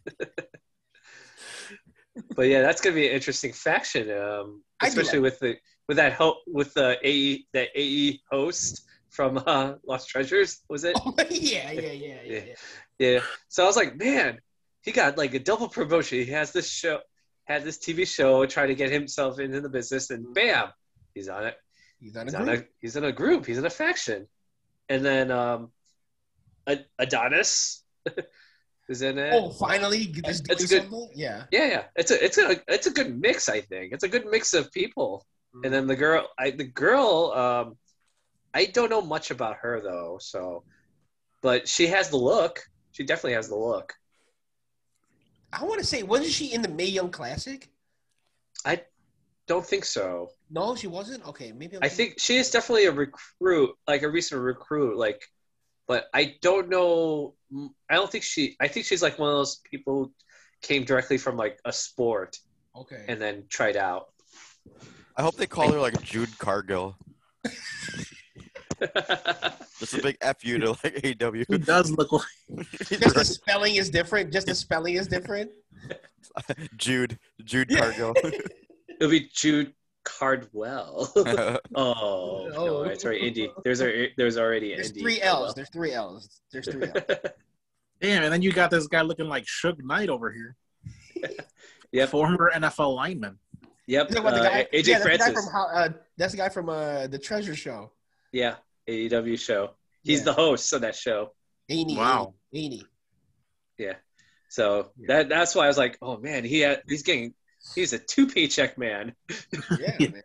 but yeah, that's gonna be an interesting faction. Um, I do especially with the with that ho- with the A E that A E host from uh, Lost Treasures. Was it? Oh, yeah, yeah, yeah, yeah. yeah. Yeah. So I was like, man, he got like a double promotion. He has this show, had this T V show, trying to get himself into the business, and bam, he's on it. He's on a He's on group. a he's in a group. He's in a faction, and then um, Ad- Adonis is in it. Oh, finally, get this It's doing good. something. Yeah. Yeah, yeah. It's a it's a it's a good mix. I think it's a good mix of people. And then the girl, I the girl, um, I don't know much about her though. So, but she has the look. She definitely has the look. I want to say, wasn't she in the Mae Young Classic? I don't think so. No, she wasn't. Okay, maybe. I'm I think she is definitely a recruit, like a recent recruit. Like but I don't know. I don't think she. I think she's like one of those people who came directly from like a sport Okay. and then tried out. I hope they call her like Jude Cargill. Just a big F you to like A E W. He does look like Just the spelling is different. Just the spelling is different. Jude. Jude Cargill. It'll be Jude Cardwell. oh, Oh. no, that's right. Indy. There's a, there's already There's Indy. three L's. There's three L's. There's three L's. damn, and then you got this guy looking like Suge Knight over here. Yep. Former N F L lineman. Yep. You know what, the Uh, guy, A J yeah, that's the guy Francis. from how, uh, that's the guy from uh, the Treasure Show. Yeah. A E W show. He's Yeah. the host of that show. Aney. Wow. Aney. Yeah. So Yeah. that that's why I was like, oh man, he had, he's getting he's a two paycheck man. Yeah, man.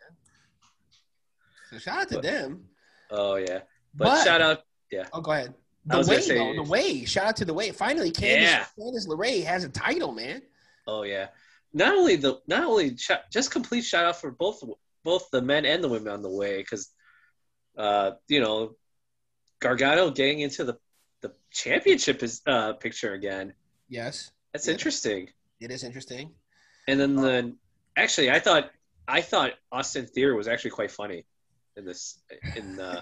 So shout out to them. Oh yeah. But, But, shout out. oh, go ahead. I The was way, gonna say- though, the way. Shout out to the way. Finally, Candice, Yeah. Candice LeRae has a title, man. Oh yeah. Not only the not only sh- just complete shout out for both both the men and the women on the way, because uh you know Gargano getting into the the championship is uh picture again. Yes, That's Yeah. interesting. it is interesting. And then the actually I thought I thought Austin Theory was actually quite funny in this in uh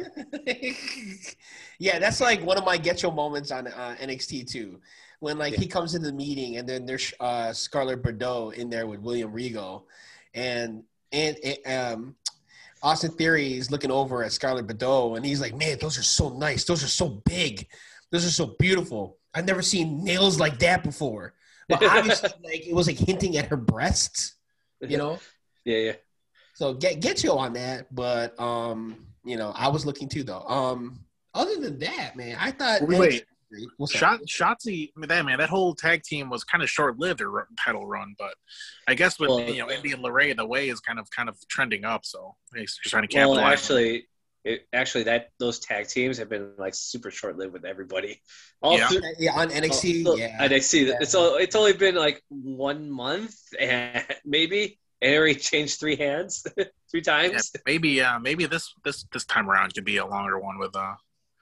Yeah, that's like one of my get your moments on uh, N X T too. When like Yeah. he comes into the meeting and then there's uh, Scarlett Bordeaux in there with William Regal, and and um, Austin Theory is looking over at Scarlett Bordeaux and he's like, "Man, those are so nice. Those are so big. Those are so beautiful. I've never seen nails like that before." But obviously, like it was like hinting at her breasts, you know. yeah yeah So get get you on that, but um, you know, I was looking too though. Um, other than that, man, I thought. Wait, wait. What's up? Shot, Shotzi, I mean, that man, that whole tag team was kind of short-lived, their ru- title run. But I guess with Well, you know Indy and LeRae, the way is kind of kind of trending up. So he's just trying to well capitalize. actually it, actually that those tag teams have been like super short lived with everybody. All Yeah. through, Yeah, on N X T, Oh, yeah. N X T. Yeah. It's all, it's only been like one month and maybe, and it already changed three hands, three Yeah, times. maybe uh, maybe this this this time around could be a longer one with uh.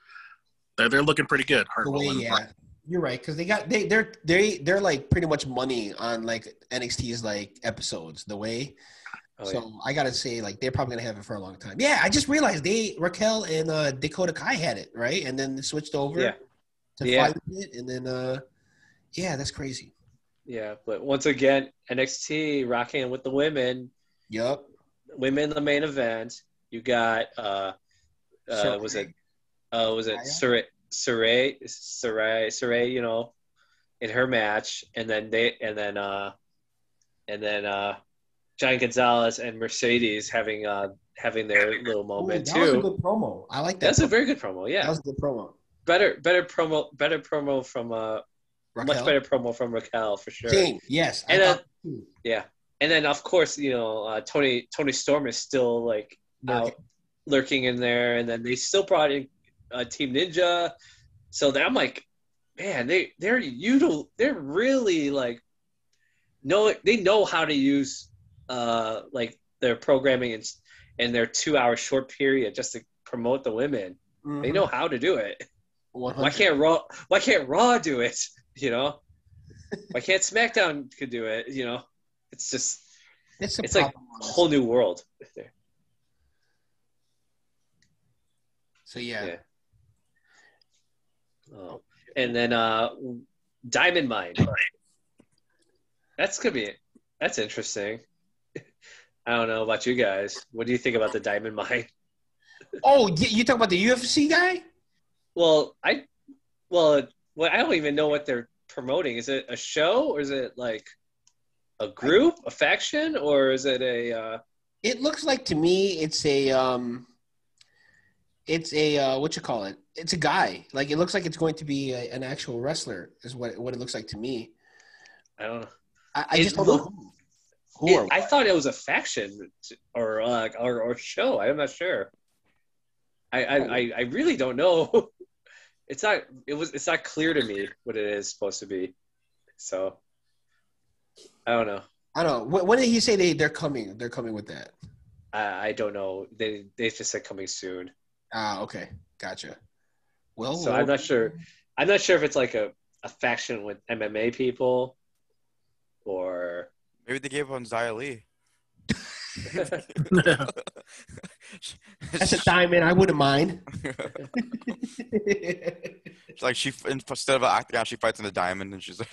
They're they're looking pretty good. The Hartwell way, and yeah, you're right because they got they they're they they're like pretty much money on like N X T's like episodes. The way, Oh, so yeah. I gotta say like they're probably gonna have it for a long time. Yeah, I just realized they Raquel and uh, Dakota Kai had it right, and then switched over Yeah. to Yeah. fight with it, and then uh, yeah, that's crazy. Yeah, but once again, N X T rocking with the women, Yup. women in the main event. You got uh, uh Saraya. was it uh was it Saraya? Saray Saray Saray Saray you know, in her match, and then they and then uh and then uh Giant Gonzalez and Mercedes having uh having their little Ooh, moment that was a too. good promo. I like that. That's a promo. very good promo. Yeah, That was a good promo. better better promo better promo from uh Raquel? much better promo from Raquel for sure. Team, yes. I And uh, thought- too. yeah, and then of course you know uh, Tony Tony Storm is still like out Lurking. lurking in there, and then they still brought in uh, Team Ninja. So then I'm like, man, they they're util they're really like know they know how to use uh like their programming and and their two hour short period just to promote the women. They Mhm. know how to do it. one Why hundred. can't Raw? Why can't Raw do it? You know, why can't SmackDown could do it? You know, it's just It's, a it's like problem, a honestly. whole new world. There. So yeah. Yeah. Oh. And then uh, Diamond Mine. That's gonna be that's interesting. I don't know about you guys. What do you think about the Diamond Mine? Oh, y- you talking about the U F C guy? Well, I well, well, I don't even know what they're promoting. Is it a show or is it like a group, a faction, or is it a? Uh, It looks like to me it's a um it's a uh, what you call it? It's a guy. Like it looks like it's going to be a, an actual wrestler is what what it looks like to me. I don't know. I, I It just don't look- know who. Who It- or I thought it was a faction or uh, or or show. I'm not sure. I, I, I, I really don't know. It's not it was it's not clear to me what it is supposed to be. So I don't know. I don't know. When, when did he say they they're coming? They're coming with that. I, I don't know. They they just said coming soon. Ah, okay, gotcha. Well, So well, I'm not sure. I'm not sure if it's like a, a faction with M M A people, or Maybe they gave on Xia Li. That's a diamond. I wouldn't mind. It's like she instead of an octagon, she fights in a diamond, and she's like,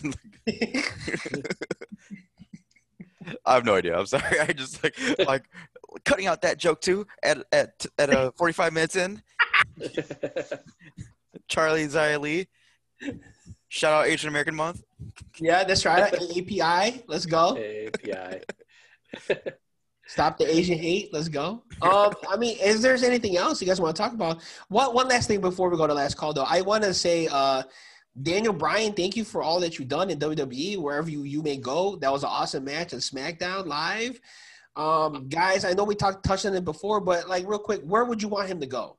I have no idea. I'm sorry. I just like like cutting out that joke too at at at a forty-five minutes in. Charlie Xia Li. Shout out Asian American Month. Yeah, that's right. A P I. Let's go. A P I. Stop the Asian hate. Let's go. Um, I mean, is there anything else you guys want to talk about? One one last thing before we go to last call, though. I want to say, uh, Daniel Bryan, thank you for all that you've done in W W E, wherever you, you may go. That was an awesome match on SmackDown Live. Um, guys, I know we talked touched on it before, but like real quick, where would you want him to go?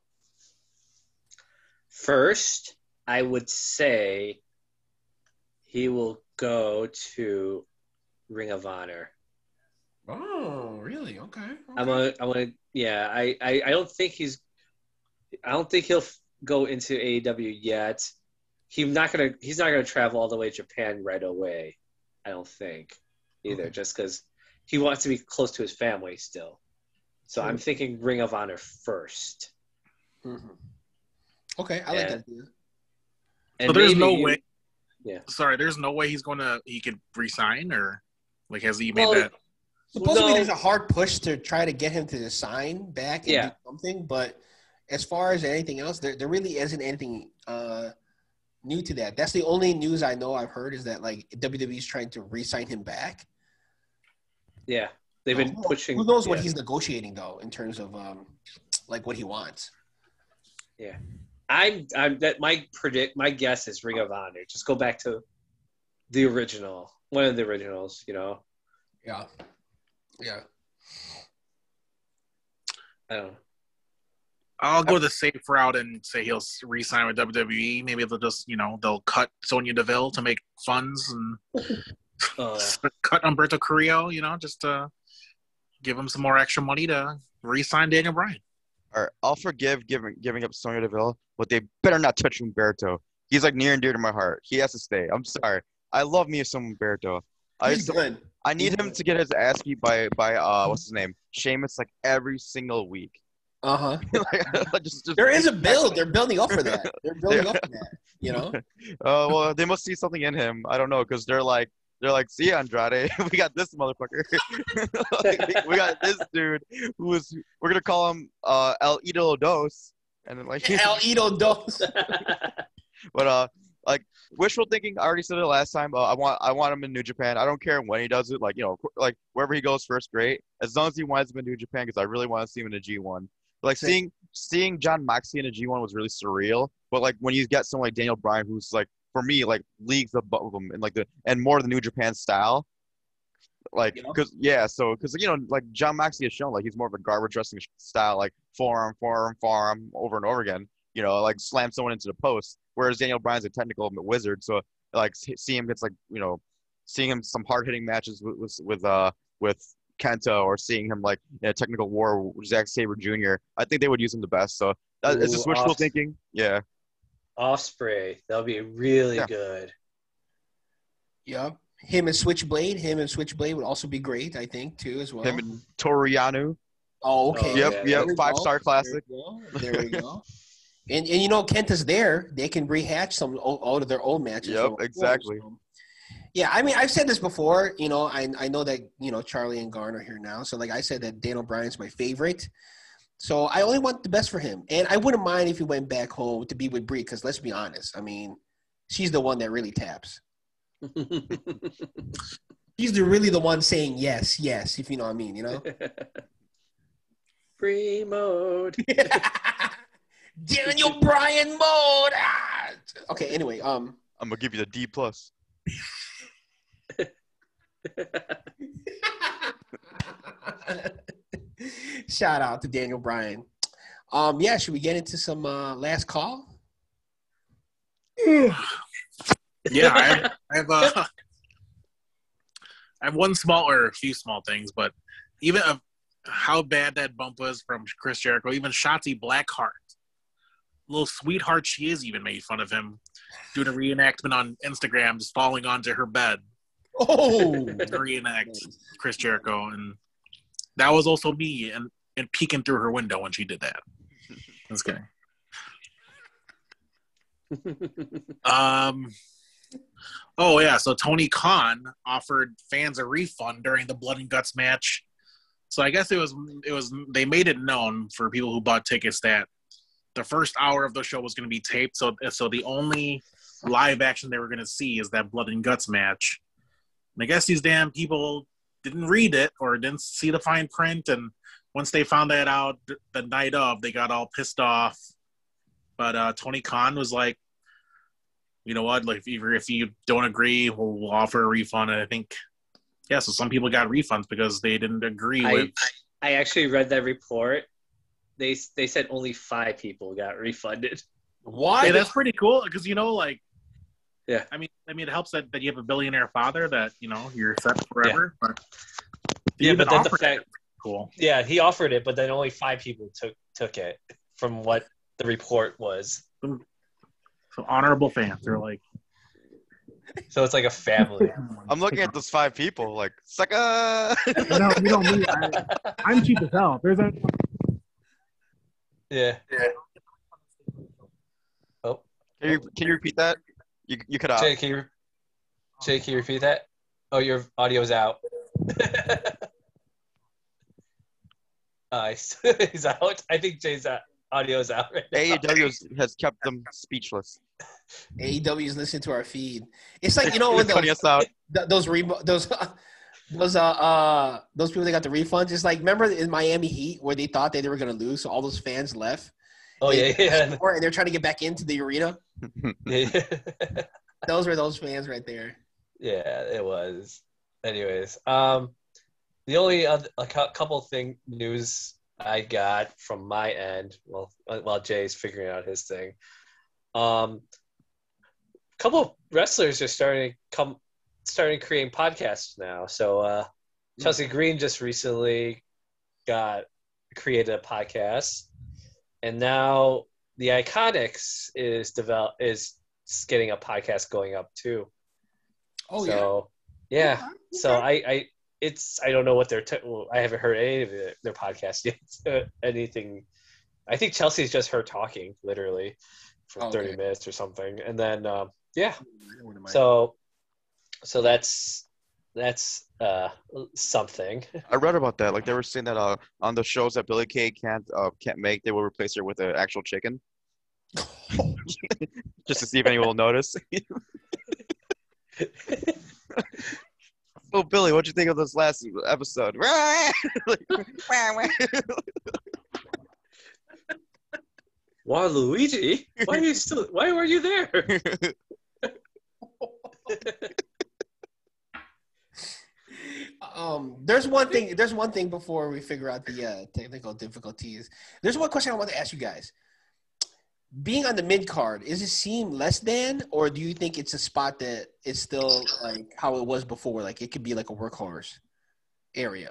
First, I would say he will go to Ring of Honor. Oh, really? Okay. okay. I'm gonna, I'm gonna, yeah. I, I, I don't think he's, I don't think he'll f- go into A E W yet. He's not gonna, he's not gonna travel all the way to Japan right away. I don't think either, Okay. just because he wants to be close to his family still. So Sure. I'm thinking Ring of Honor first. Mhm. Okay, I like And- that idea. And But there's maybe no he- way. Yeah. Sorry, there's no way he's gonna he could resign, or like has he made Well, that? Supposedly No. there's a hard push to try to get him to sign back and Yeah. do something, but as far as anything else, there, there really isn't anything uh, new to that. That's the only news I know I've heard is that like W W E is trying to re-sign him back. Yeah, they've been Who- pushing. Who knows what yeah. he's negotiating though in terms of um, like what he wants. Yeah, I'm. I'm. That my predict. My guess is Ring of Honor. Just go back to the original, one of the originals. You know, Yeah, yeah. I don't know. I'll go the safe route and say he'll re-sign with W W E. Maybe they'll just, you know, they'll cut Sonya Deville to make funds and Uh, cut Umberto Carrillo, you know, just to give him some more extra money to re-sign Daniel Bryan. All right, I'll forgive giving giving up Sonya Deville, but they better not touch Humberto. He's like near and dear to my heart. He has to stay. I'm sorry. I love me some Humberto. I He's just, good. I need He's him good. to get his ass beat by by uh what's his name, Sheamus, like every single week. Uh huh. Like, just, just, There is a build. They're building up for that. They're building up for that. You know. Uh, well, they must see something in him. I don't know, because they're like, they're like, see, Andrade, we got this motherfucker. Like, we got this dude who is, we're gonna call him uh, El Idolo Dos, and then like, El Ido Dos. but uh, like wishful thinking. I already said it last time. Uh, I want, I want him in New Japan. I don't care when he does it. Like, you know, like wherever he goes first, great. As long as he winds up in New Japan, because I really want to see him in a G one. Like Same. seeing seeing John Moxley in a G one was really surreal. But like when you get someone like Daniel Bryan, who's like, for me, like leagues above them and like the and more the New Japan style, like You know? because yeah, so because you know like John Moxley has shown like he's more of a garbage wrestling style, like forearm, forearm, forearm over and over again. You know, like slam someone into the post. Whereas Daniel Bryan's a technical wizard, so like see him gets like you know, seeing him some hard hitting matches with with with uh with Kenta or seeing him like in a technical war with Zack Sabre Junior I think they would use him the best. So that, it's just Ooh, wishful Off- thinking. Yeah. Osprey. That'll be really Yeah. good. Yeah. Him and Switchblade. Him and Switchblade would also be great, I think, too, as well. Him and Toriano. Oh, okay. Oh, Yep, yeah, yep. There we Five go. star classic. There we go. There we go. And and you know Kenta's there. They can rehatch some o- out of their old matches. Yep, from before, exactly. so. Yeah, I mean, I've said this before. You know, I I know that you know Charlie and Garn are here now. So like I said, that Daniel Bryan's my favorite. So I only want the best for him, and I wouldn't mind if he went back home to be with Brie. Because let's be honest, I mean, she's the one that really taps. She's the really the one saying yes, yes. If you know what I mean, you know. Free mode. Daniel Bryan mode. Ah! Okay. Anyway, um. I'm gonna give you the D plus. Shout out to Daniel Bryan. Um, yeah, should we get into some uh, last call? Yeah, I have, I have uh, I have one small or a few small things, but even of how bad that bump was from Chris Jericho, even Shotzi Blackheart little sweetheart she is even made fun of him doing a reenactment on Instagram, just falling onto her bed Oh, to reenact Chris Jericho. And that was also me and, and peeking through her window when she did that. Just kidding. um, oh, yeah. So Tony Khan offered fans a refund during the Blood and Guts match. So I guess it was it was they made it known for people who bought tickets that the first hour of the show was going to be taped. So so the only live action they were going to see is that Blood and Guts match. And I guess these damn people didn't read it or didn't see the fine print. And once they found that out the night of, they got all pissed off. But uh, Tony Khan was like, you know what? Like, if, if you don't agree, we'll, we'll offer a refund. And I think, yeah, so some people got refunds because they didn't agree I, with. I actually read that report. They they said only five people got refunded. why? Yeah, that's pretty cool because, you know, like, Yeah. I mean, I mean, it helps that, that you have a billionaire father that, you know, you're set forever. Yeah. But Yeah, but then the offer fact, cool. yeah, he offered it, but then only five people took took it from what the report was. So honorable fans. They're like, So it's like a family. I'm looking at those five people, like, sucker. You know, you know me. I, I'm cheap as hell. There's a Yeah. Yeah. Oh, Can you can you repeat that? You you cut out. Jay, can you, Jay, can you repeat that? Oh, your audio's out. uh, he's, he's out. I think Jay's out. Audio's out right now. A E W has kept them speechless. A E W is listening to our feed. It's like, you know, when Cutting those us out. th- those re- those those uh uh those people that got the refunds. It's like, remember in Miami Heat where they thought that they were gonna lose, so all those fans left. Oh yeah, yeah. And they're trying to get back into the arena. yeah. Those were those fans right there. Yeah, it was. Anyways, um, the only other, a cou- couple thing news I got from my end, well, while Jay's figuring out his thing, um, a couple of wrestlers are starting to come, starting creating podcasts now. So uh, Chelsea Green just recently got created a podcast, and now the Iconics is develop is getting a podcast going up too. Oh so, yeah. Yeah. So I, I, it's I don't know what they're. T- well, I haven't heard any of it, their podcast yet. Anything. I think Chelsea's just her talking literally for Oh, thirty okay. minutes or something, and then um, yeah. So, so that's that's uh something. I read about that. Like they were saying that uh on the shows that Billy Kay can't uh can't make, they will replace her with an actual chicken, just to see if anyone will notice. Oh, Billy, what'd you think of this last episode? Waluigi, why are you still? Why were you there? Um, there's one thing. There's one thing before we figure out the uh, technical difficulties. There's one question I want to ask you guys. Being on the mid card, is it seem less than, or do you think it's a spot that is still like how it was before? Like it could be like a workhorse area.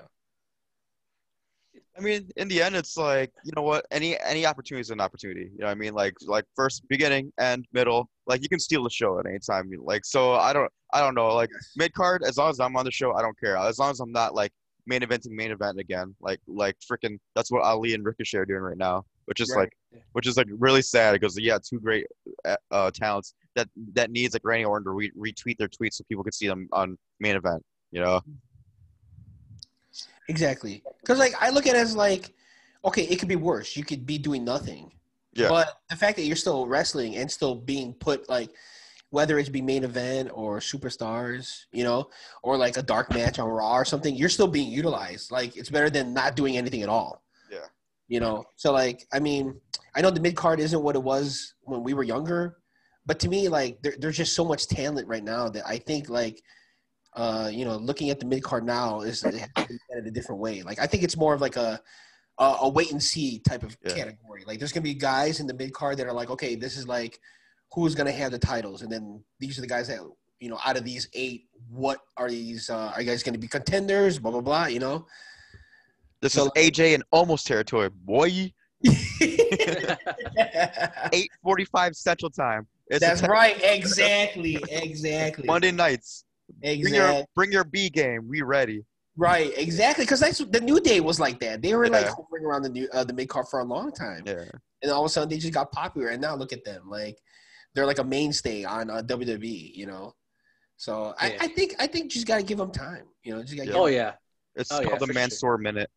I mean, in the end, it's like, you know what? Any any opportunity is an opportunity. You know what I mean? Like like first, beginning, and middle. Like you can steal the show at any time. Like so, I don't I don't know. Like mid card, as long as I'm on the show, I don't care. As long as I'm not like main eventing main event again. Like like freaking that's what Ali and Ricochet are doing right now, which is Right. like which is like really sad because yeah, two great uh, uh talents that that needs like Randy Orton to re- retweet their tweets so people can see them on main event. You know. Exactly. Because like I look at it as like, okay, it could be worse. You could be doing nothing. Yeah. But the fact that you're still wrestling and still being put like, whether it's be main event or superstars, you know, or like a dark match on Raw or something, you're still being utilized. Like it's better than not doing anything at all. Yeah. You know, so like, I mean, I know the mid card isn't what it was when we were younger, but to me, like there, there's just so much talent right now that I think like, uh, you know, looking at the mid card now is it has to be done in a different way. Like I think it's more of like a a, a wait and see type of Yeah. category. Like there's gonna be guys in the mid card that are like, okay, this is like who's gonna have the titles, and then these are the guys that, you know, out of these eight, what are these? Uh, are you guys gonna be contenders? Blah blah blah. You know. This So- is A J in almost territory, boy. eight forty-five Central Time. It's That's a- right. Exactly. Exactly. Monday nights. Bring your Exactly. bring your B game. We ready. Right. Exactly. Because that's the New Day was like that. They were like Yeah. hovering around the new uh, the mid card for a long time, Yeah. and all of a sudden they just got popular. And now look at them. Like they're like a mainstay on uh, W W E. You know. So I, Yeah. I think I think you just got to give them time. You know. Just got. Yeah. Oh yeah. It's Oh, yeah, called the for Mansoor Minute.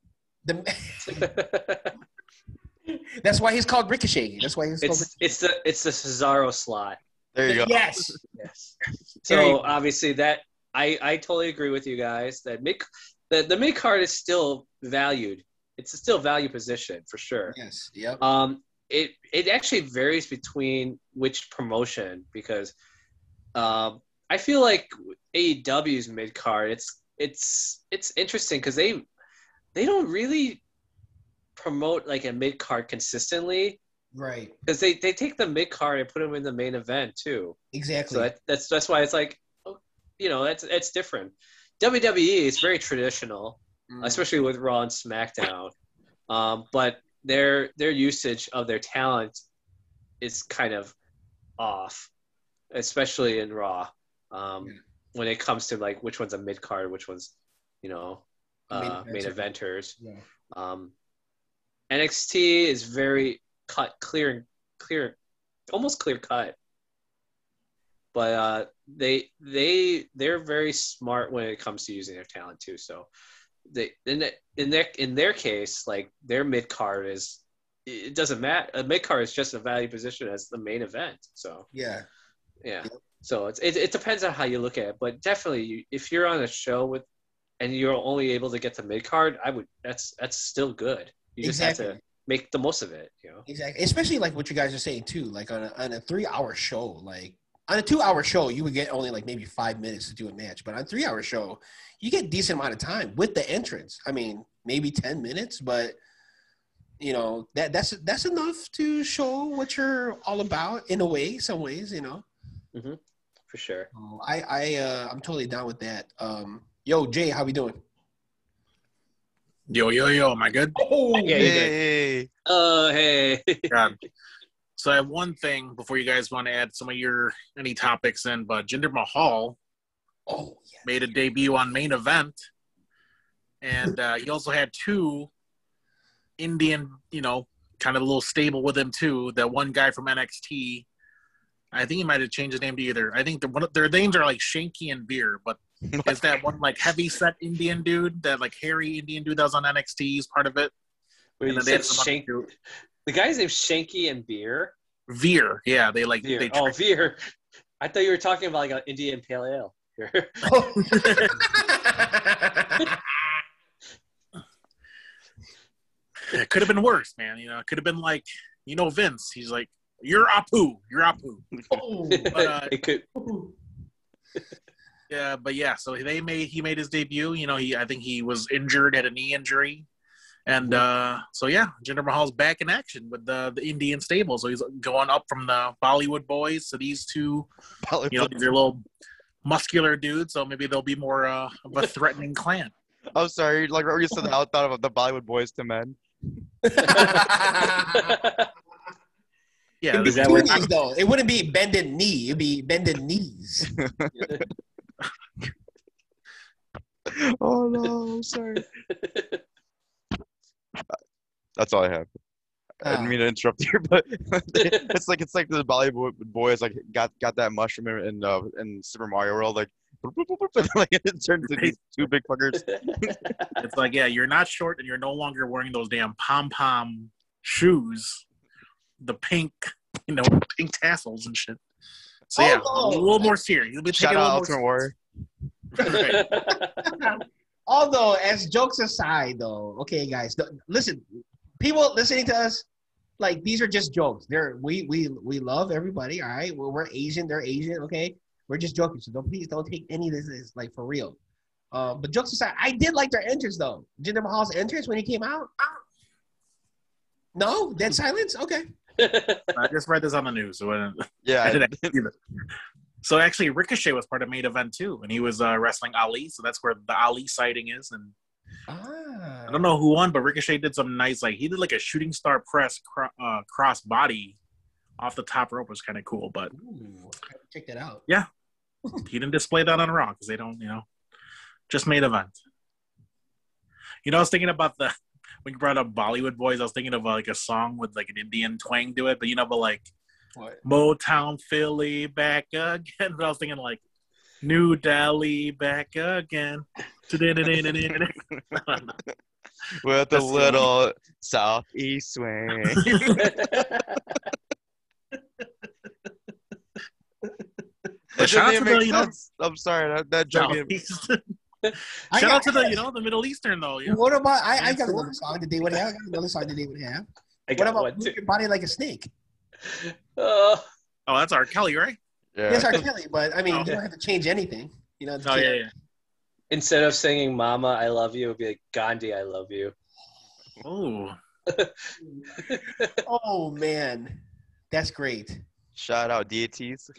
The, that's why he's called Ricochet. That's why he's called. it's it's the it's the Cesaro slot. There you go. Yes. Yes. There you So go. obviously that I I totally agree with you guys that mid the the mid card is still valued. It's still a value position for sure. Yes. Yep. Um, it it actually varies between which promotion because, um, I feel like A E W's mid card. It's it's it's interesting because they they don't really promote like a mid card consistently Right. because they, they take the mid card and put them in the main event too. Exactly. So that, that's that's why it's like, oh, you know, that's it's different. W W E is very traditional, Mm. especially with Raw and SmackDown. Um, but their their usage of their talent is kind of off, especially in Raw. Um, Yeah. When it comes to like which one's a mid card, which one's, you know, Main uh, main eventer. eventers. Yeah. Um, N X T is very cut, clear, clear, almost clear cut. But uh, they they they're very smart when it comes to using their talent too. So they in the, in their in their case, like their mid card is it doesn't matter. A mid card is just a value position as the main event. So Yeah. yeah. Yep. So it's, it it depends on how you look at it, but definitely you, if you're on a show with and you're only able to get the mid card, I would that's that's still good. You just have Exactly. to make the most of it, you know. Exactly. Especially like what you guys are saying too. Like on a, on a three hour show, like on a two hour show, you would get only like maybe five minutes to do a match. But on a three hour show, you get a decent amount of time with the entrance. I mean, maybe ten minutes, but you know, that that's that's enough to show what you're all about in a way, some ways, you know. For sure. So I I uh, I'm totally down with that. Um, yo, Jay, how we doing? Yo, yo, yo, am I good? Oh, Yeah, you're good. Hey. Oh, hey. God. So I have one thing before you guys want to add some of your any topics in, but Jinder Mahal oh, yeah. made a debut on Main Event, and uh, he also had two Indian, you know, kind of a little stable with him too. That one guy from N X T, I think he might have changed his name to either. I think the, one of, their names are like Shanky and Beer, but is that one like heavy set Indian dude, that like hairy Indian dude that was on N X T? He's part of it. Wait, And you then they said had some other Shank- dude- the guy's name's Shanky and Beer. Veer, yeah, they like Veer. they. Oh, Veer. I thought you were talking about like an Indian Pale Ale. It could have been worse, man. You know, it could have been like, you know, Vince. He's like, "You're Apu, you're Apu." But, uh, it could. Yeah, but yeah. So they made he made his debut. You know, he I think he was injured, had a knee injury, and uh, so yeah, Jinder Mahal's back in action with the the Indian stable. So he's going up from the Bollywood boys to these two. You know, these are little muscular dudes. So maybe they'll be more uh, of a threatening clan. I'm sorry. Like you said, I thought of the Bollywood boys to men. Yeah, It'd be Is that two what- knees, though. It wouldn't be bended knee. It'd be bended knees. Oh no, I'm sorry. That's all I have. I Ah. didn't mean to interrupt you, but it's like it's like the Bollywood boys like got got that mushroom in in, uh, in Super Mario World, like, like it turned into these two big fuckers. it's like, yeah, you're not short, and you're no longer wearing those damn pom pom shoes, the pink, you know, pink tassels and shit. So yeah, Oh, a little more serious. You'll be Shout taking a out little Ultimate more Warrior. Right. Although, as jokes aside, though, okay, guys, th- listen, people listening to us, like these are just jokes. They're we we we love everybody. All right, we're, we're Asian, they're Asian. Okay, we're just joking. So don't please don't take any of this as, like for real. Uh, but jokes aside, I did like their entrance though. Jinder Mahal's entrance when he came out. No, dead silence. Okay. I just read this on the news. So I Yeah, I didn't see this. So actually, Ricochet was part of main event too, and he was uh, wrestling Ali. So that's where the Ali sighting is. And Ah. I don't know who won, but Ricochet did some nice, like he did like a shooting star press cro- uh, cross body off the top rope. Was kind of cool, but Ooh, check that out. Yeah, he didn't display that on Raw because they don't, you know, just made event. You know, I was thinking about the when you brought up Bollywood Boys. I was thinking of uh, like a song with like an Indian twang to it, but you know, but like what? Motown Philly back again. But I was thinking like New Delhi back again. With a little southeast swing. But shout out to the, you know, I'm sorry, that, that joke. Shout out to the, you know, the Middle Eastern though. Yeah. What about I, I got another song that they would have. I got another song that they would have. I What got about one Move too. Your Body Like a Snake? Uh, Oh, that's R. Kelly, right? Yeah. Yes, R. Kelly, but I mean, Oh. you don't have to change anything. You know. to Oh change- yeah, yeah. instead of singing "Mama, I love you," it would be like "Gandhi, I love you." Oh, Oh man, that's great. Shout out deities.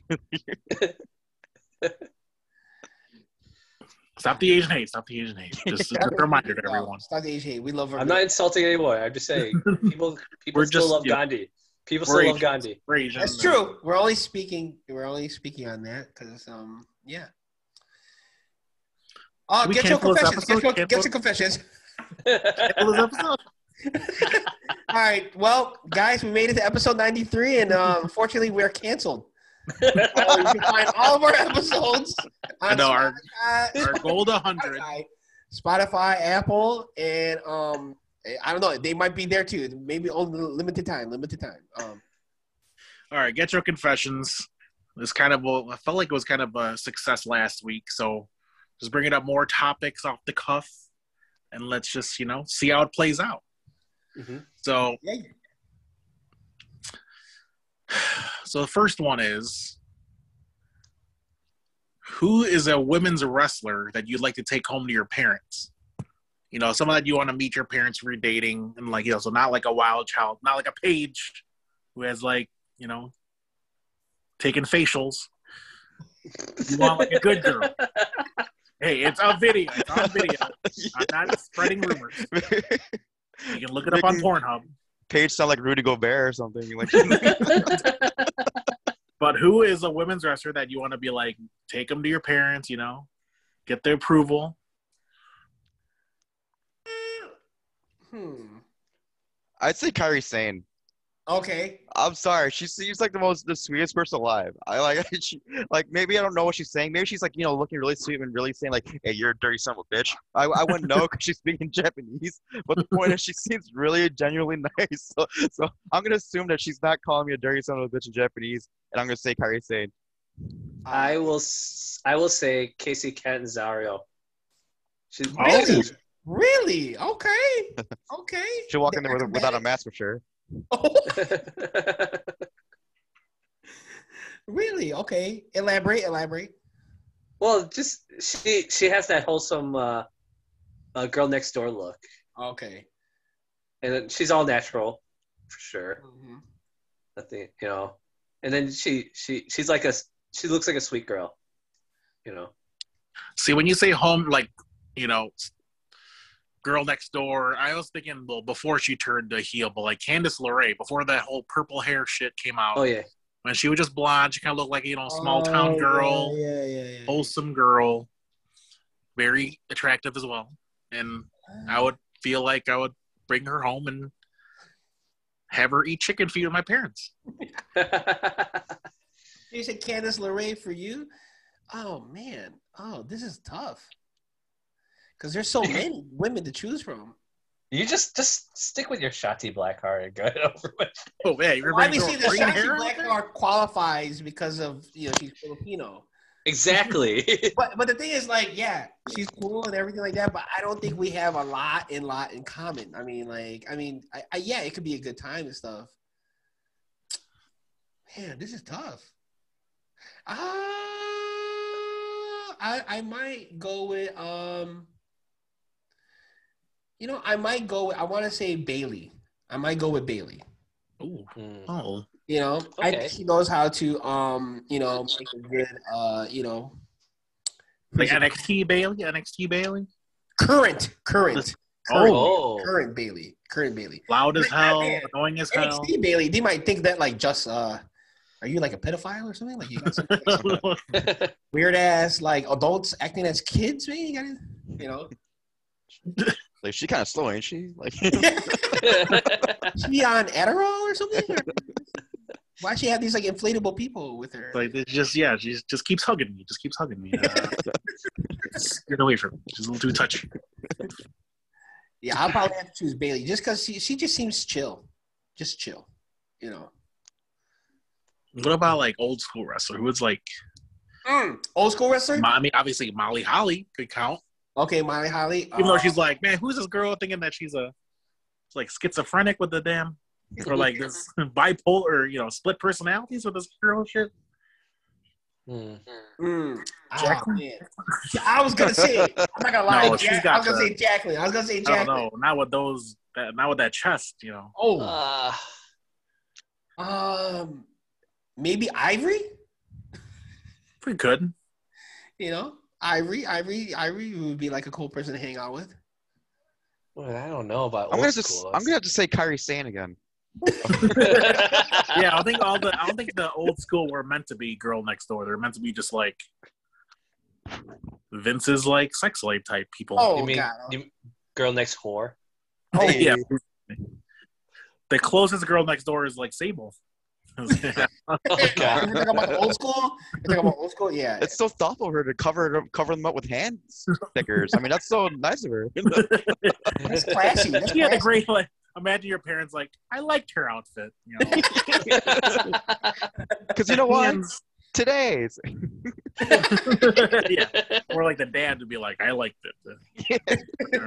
stop the Asian hate! Stop the Asian hate! Just a reminder to everyone. Stop the Asian hate. We love. Our I'm not insulting anyone. I'm just saying people people We're still just- love yeah. Gandhi. People We're still love Asians. Gandhi. We're Asian. That's true. We're only speaking. We're only speaking on that because, um, yeah. Oh, We get your cancel this confessions. Get episode? your, Cancel- get your confessions. Cancel this episode. All right. Well, guys, we made it to episode ninety-three, and uh, unfortunately, we're canceled. Uh, you can find all of our episodes I on know our Spotify, our goal to one hundred. Spotify, Spotify, Apple, and um, I don't know. They might be there too. Maybe only limited time. Limited time. Um, All right, get your confessions. This kind of I felt like it was kind of a success last week, so just bringing up more topics off the cuff, and let's just you know see how it plays out. Mhm. So, yeah. so the first one is, who is a women's wrestler that you'd like to take home to your parents? You know, someone that you want to meet your parents for dating, and like you know, so not like a wild child, not like a Paige who has like you know taken facials. You want like a good girl. Hey, it's on video. It's on video. I'm not spreading rumors. You can look it up on Pornhub. Paige sound like Rudy Gobert or something. Like, But who is a women's wrestler that you want to be like, take them to your parents, you know, get their approval? Hmm. I'd say Kairi Sane. Okay. I'm sorry. She seems like the most the sweetest person alive. I like she like maybe I don't know what she's saying. Maybe she's like, you know, looking really sweet and really saying like, hey, you're a dirty son of a bitch. I, I wouldn't know because she's speaking Japanese. But the point is she seems really genuinely nice. So so I'm gonna assume that she's not calling me a dirty son of a bitch in Japanese, and I'm gonna say Kairi Sane. I will. s- I will say Casey Catanzaro. She's Really? Really? Okay. Okay. She'll walk in there with, without a mask for sure. Really? Okay. Elaborate. Elaborate. well, just she she has that wholesome uh, uh, girl next door look, Okay. and then she's all natural, for sure. Mhm. I think you know, and then she she she's like a she looks like a sweet girl, you know. See, when you say home, like, you know, girl next door, I was thinking, well, before she turned a heel, but like Candice LeRae, before that whole purple hair shit came out, Oh yeah, when she was just blonde, she kind of looked like, you know, small town Oh, girl, Yeah, yeah, yeah. wholesome girl, very attractive as well. And I would feel like I would bring her home and have her eat chicken feet with my parents. You said Candice LeRae for you? Oh man. Oh, this is tough. Because there's so many women to choose from. you just just stick with your Shotzi Blackheart and go over with. Oh, yeah, you're Well, I bringing mean, see, her the green Shotzi hair out there? Blackheart qualifies because of, you know, she's Filipino. Exactly. But but the thing is, like, yeah, she's cool and everything like that, but I don't think we have a lot and lot in common. I mean, like, I mean, I, I yeah, it could be a good time and stuff. Man, this is tough. Uh, I I might go with um. You know, I might go. With, I want to say Bailey. I might go with Bailey. Ooh. Mm. Oh. You know, I Okay. think she knows how to um. You know, make a good uh. You know. Like N X T Bailey? N X T Bailey? current, current, Oh. current, Oh. current Bailey, current Bailey. Loud as Like, hell, man, annoying as N hell. X T Bailey, they might think that like just uh, are you like a pedophile or something? Like you got some, some weird ass like adults acting as kids, man. You gotta, you know. Like she kind of slow, ain't she? Like She on Adderall or something? Or why she have these like inflatable people with her? Like it's just yeah, she just keeps hugging me, just keeps hugging me. Uh, get away from me. She's a little too touchy. Yeah, I'll probably have to choose Bailey just because she she just seems chill, just chill, you know. What about like old school wrestler who was like Mm, old school wrestler? I mean, obviously Molly Holly could count. Okay, Molly Holly. Even uh, though she's like, man, who's this girl thinking that she's a like schizophrenic with the damn or like this bipolar, you know, split personalities with this girl shit. Hmm. Mm, oh, Jacqueline? man. I was gonna say, I'm not gonna lie. No, Jack- she's got I was gonna the- say Jacqueline. I was gonna say I don't Jacqueline. know, not with those, that, not with that chest, you know. Oh, Uh, um, maybe Ivory. Pretty good. You know, Ivory, Ivory, Ivory would be like a cool person to hang out with. well, I don't know about I'm old gonna just school. I'm gonna have to say Kyrie Sane again. Yeah, I don't think all the I don't think the old school were meant to be girl next door. They're meant to be just like Vince's like sex slave type people. Oh You mean God. you, girl next whore? Oh yeah. The closest girl next door is like Sable. Oh We're god. talking about the old school. We're talking about old school. Yeah. It's so thoughtful of her to cover them- cover them up with hand stickers. I mean, that's so nice of her. That's classy. That's She had a classy. great like. Imagine your parents like, I liked her outfit. You know, Because you know what? Hands- Today's. yeah. Or like the dad to be like, I liked it.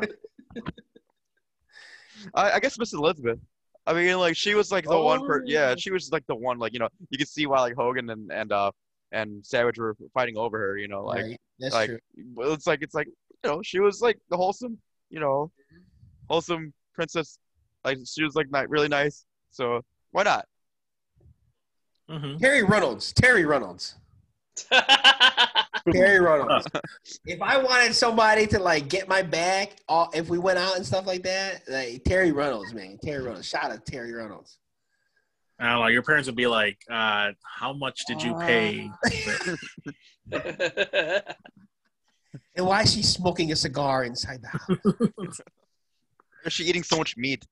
I, I guess Miss Elizabeth. I mean, like she was like the one Oh. per yeah, she was like the one like you know you could see why like Hogan and and uh and Savage were fighting over her. You know, like Right. That's like true. well, it's like it's like you know she was like the wholesome you know wholesome princess. Like she was like not really nice. So why not? Mhm. Terry Reynolds. Terry Reynolds. Terry Reynolds. If I wanted somebody to like get my back, all, if we went out and stuff like that, like Terry Reynolds, man, Terry Reynolds. Shout out Terry Reynolds. I don't know. Your parents would be like, uh, how much did you pay? And why is she smoking a cigar inside the house? Is she eating so much meat?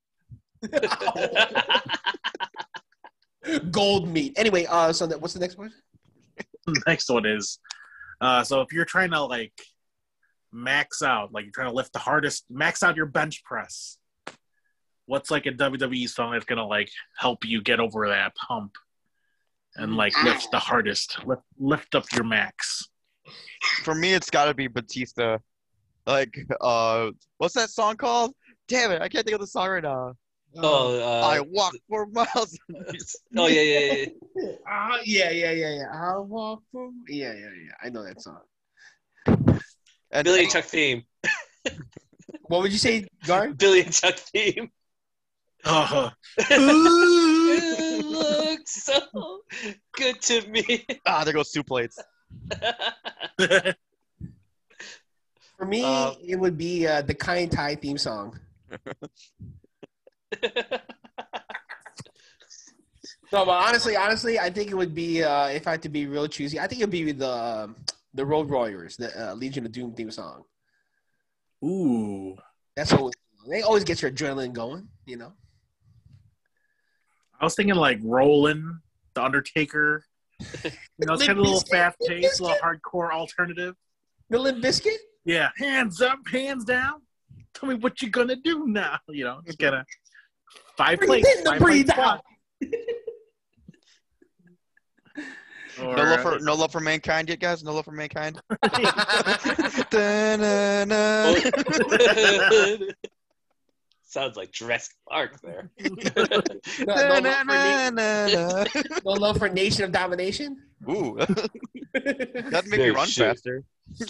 Gold meat. Anyway, uh, so that, what's the next one? Next one is, uh, so if you're trying to like max out, like you're trying to lift the hardest, max out your bench press. What's like a W W E song that's gonna like help you get over that hump and like lift the hardest, lift lift up your max? For me, it's got to be Batista. Like, uh, what's that song called? Damn it, I can't think of the song right now. oh, uh, I walk for miles. oh yeah, yeah, yeah. Uh, yeah, yeah, yeah, yeah. I walk from. Yeah, yeah, yeah. I know that song. And Billy and Chuck theme. What would you say, Gar? Billy and Chuck theme. Uh, It looks so good to me. ah, there goes two plates. For me, Um, it would be uh, the Kind Thai theme song. No, but honestly, honestly, I think it would be uh, if I had to be real choosy. I think it'd be the um, the Road Warriors, the uh, Legion of Doom theme song. ooh, That's always they always get your adrenaline going, you know. I was thinking like Roland, The Undertaker. You know, it's kind of a little Limp Bizkit, fast Limp paced, a little Bizkit. hardcore alternative. The Limp Bizkit. Yeah, hands up, hands down. Tell me what you're gonna do now. You know, just get a five Breathe plates, in, the five breathe plate out. spot. Or, No love for uh, no love for mankind yet, guys. No love for mankind. Da-na-na. Sounds like Jurassic Park there. No, no, love for Na- Da-na-na-na-na. no love for Nation of Domination. Ooh, that'd make me Very run shit. faster.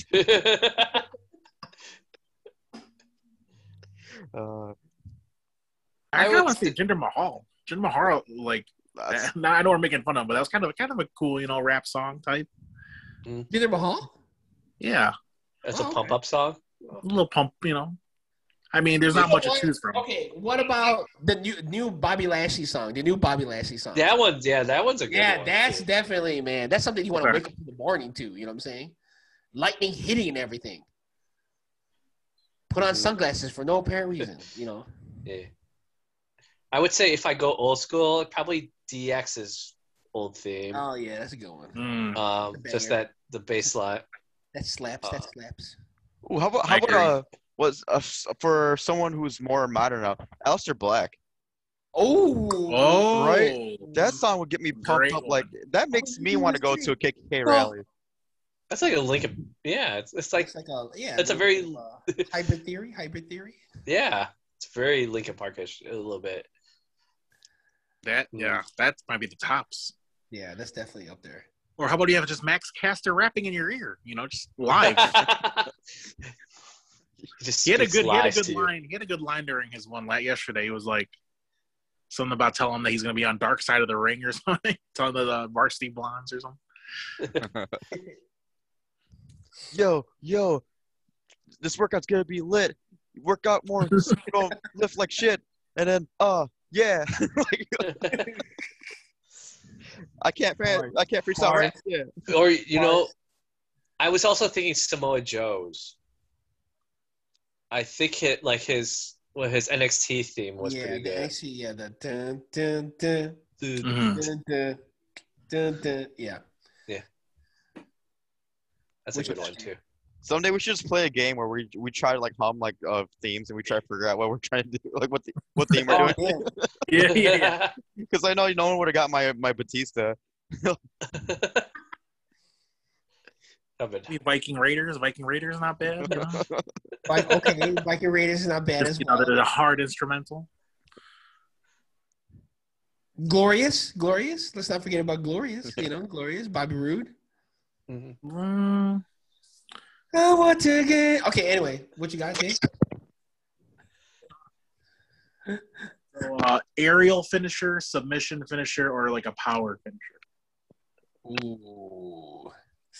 Uh, I I kind of would want to say Jinder Mahal. Jinder Mahal, like, that's, now I know we're making fun of him, but that was kind of kind of a cool, you know, rap song type. Jinder Mahal. Yeah, That's Oh, a okay. pump up song. A little pump, you know. I mean, there's You not know much to what? choose from. Okay, what about the new new Bobby Lashley song? The new Bobby Lashley song. That one, yeah, that one's a good yeah, one. that's too. definitely, man. That's something you want to Okay. wake up in the morning to. You know what I'm saying? Lightning hitting and everything. Put on Mhm. sunglasses for no apparent reason. You know. Yeah. I would say if I go old school, probably D X's old theme. Oh yeah, that's a good one. Mm. Um, the just banger. that the bass line. That slaps. That Uh, slaps. Ooh, how about how I about agree. uh was uh, s- for someone who's more modern now, Aleister Black. Oh. Oh, Right? That song would get me pumped Great up. Like that makes me you want to go say? to a K K K Well, rally. That's like a Lincoln. Yeah, it's, it's like It's like a yeah. It's a little very- bit of, uh, hybrid theory. Hybrid theory. yeah, it's very Linkin Parkish a little bit. that yeah, that might be the tops. Yeah, that's definitely up there. Or how about you have just Max Caster rapping in your ear? You know, just live. He just He had a speaks good, he had a lies good to you. line. He had a good line during his one lat yesterday. He was like something about telling him that he's going to be on Dark Side of the Ring or something. Telling the, the Varsity Blondes or something. Yo, yo, this workout's gonna be lit. Work out more, you know, lift like shit, and then uh, yeah. Like, I can't, Hard. I can't freestyle. Hard. Rap. Yeah. Or you know, I was also thinking Samoa Joe's. I think it like his well his N X T theme was yeah, pretty the good. N X T, yeah, the dun dun dun Mhm. dun dun dun dun. Yeah. That's Which a good was- one too. Someday we should just play a game where we we try to like hum like uh themes and we try to figure out what we're trying to do, like what the, what theme we're Oh, doing. yeah. Yeah, yeah, yeah. Because I know no one would have got my my Batista. Covered. Viking Raiders. Viking Raiders not bad. You know? Like, okay, Viking Raiders is not bad Just, as you know, well. they're a hard instrumental. Glorious, Glorious. Let's not forget about Glorious. You know, Glorious, Bobby Roode. Mhm. Mm, I want to get. Okay, anyway, what you got, Jay? so, uh, aerial finisher, submission finisher, or like a power finisher. Ooh.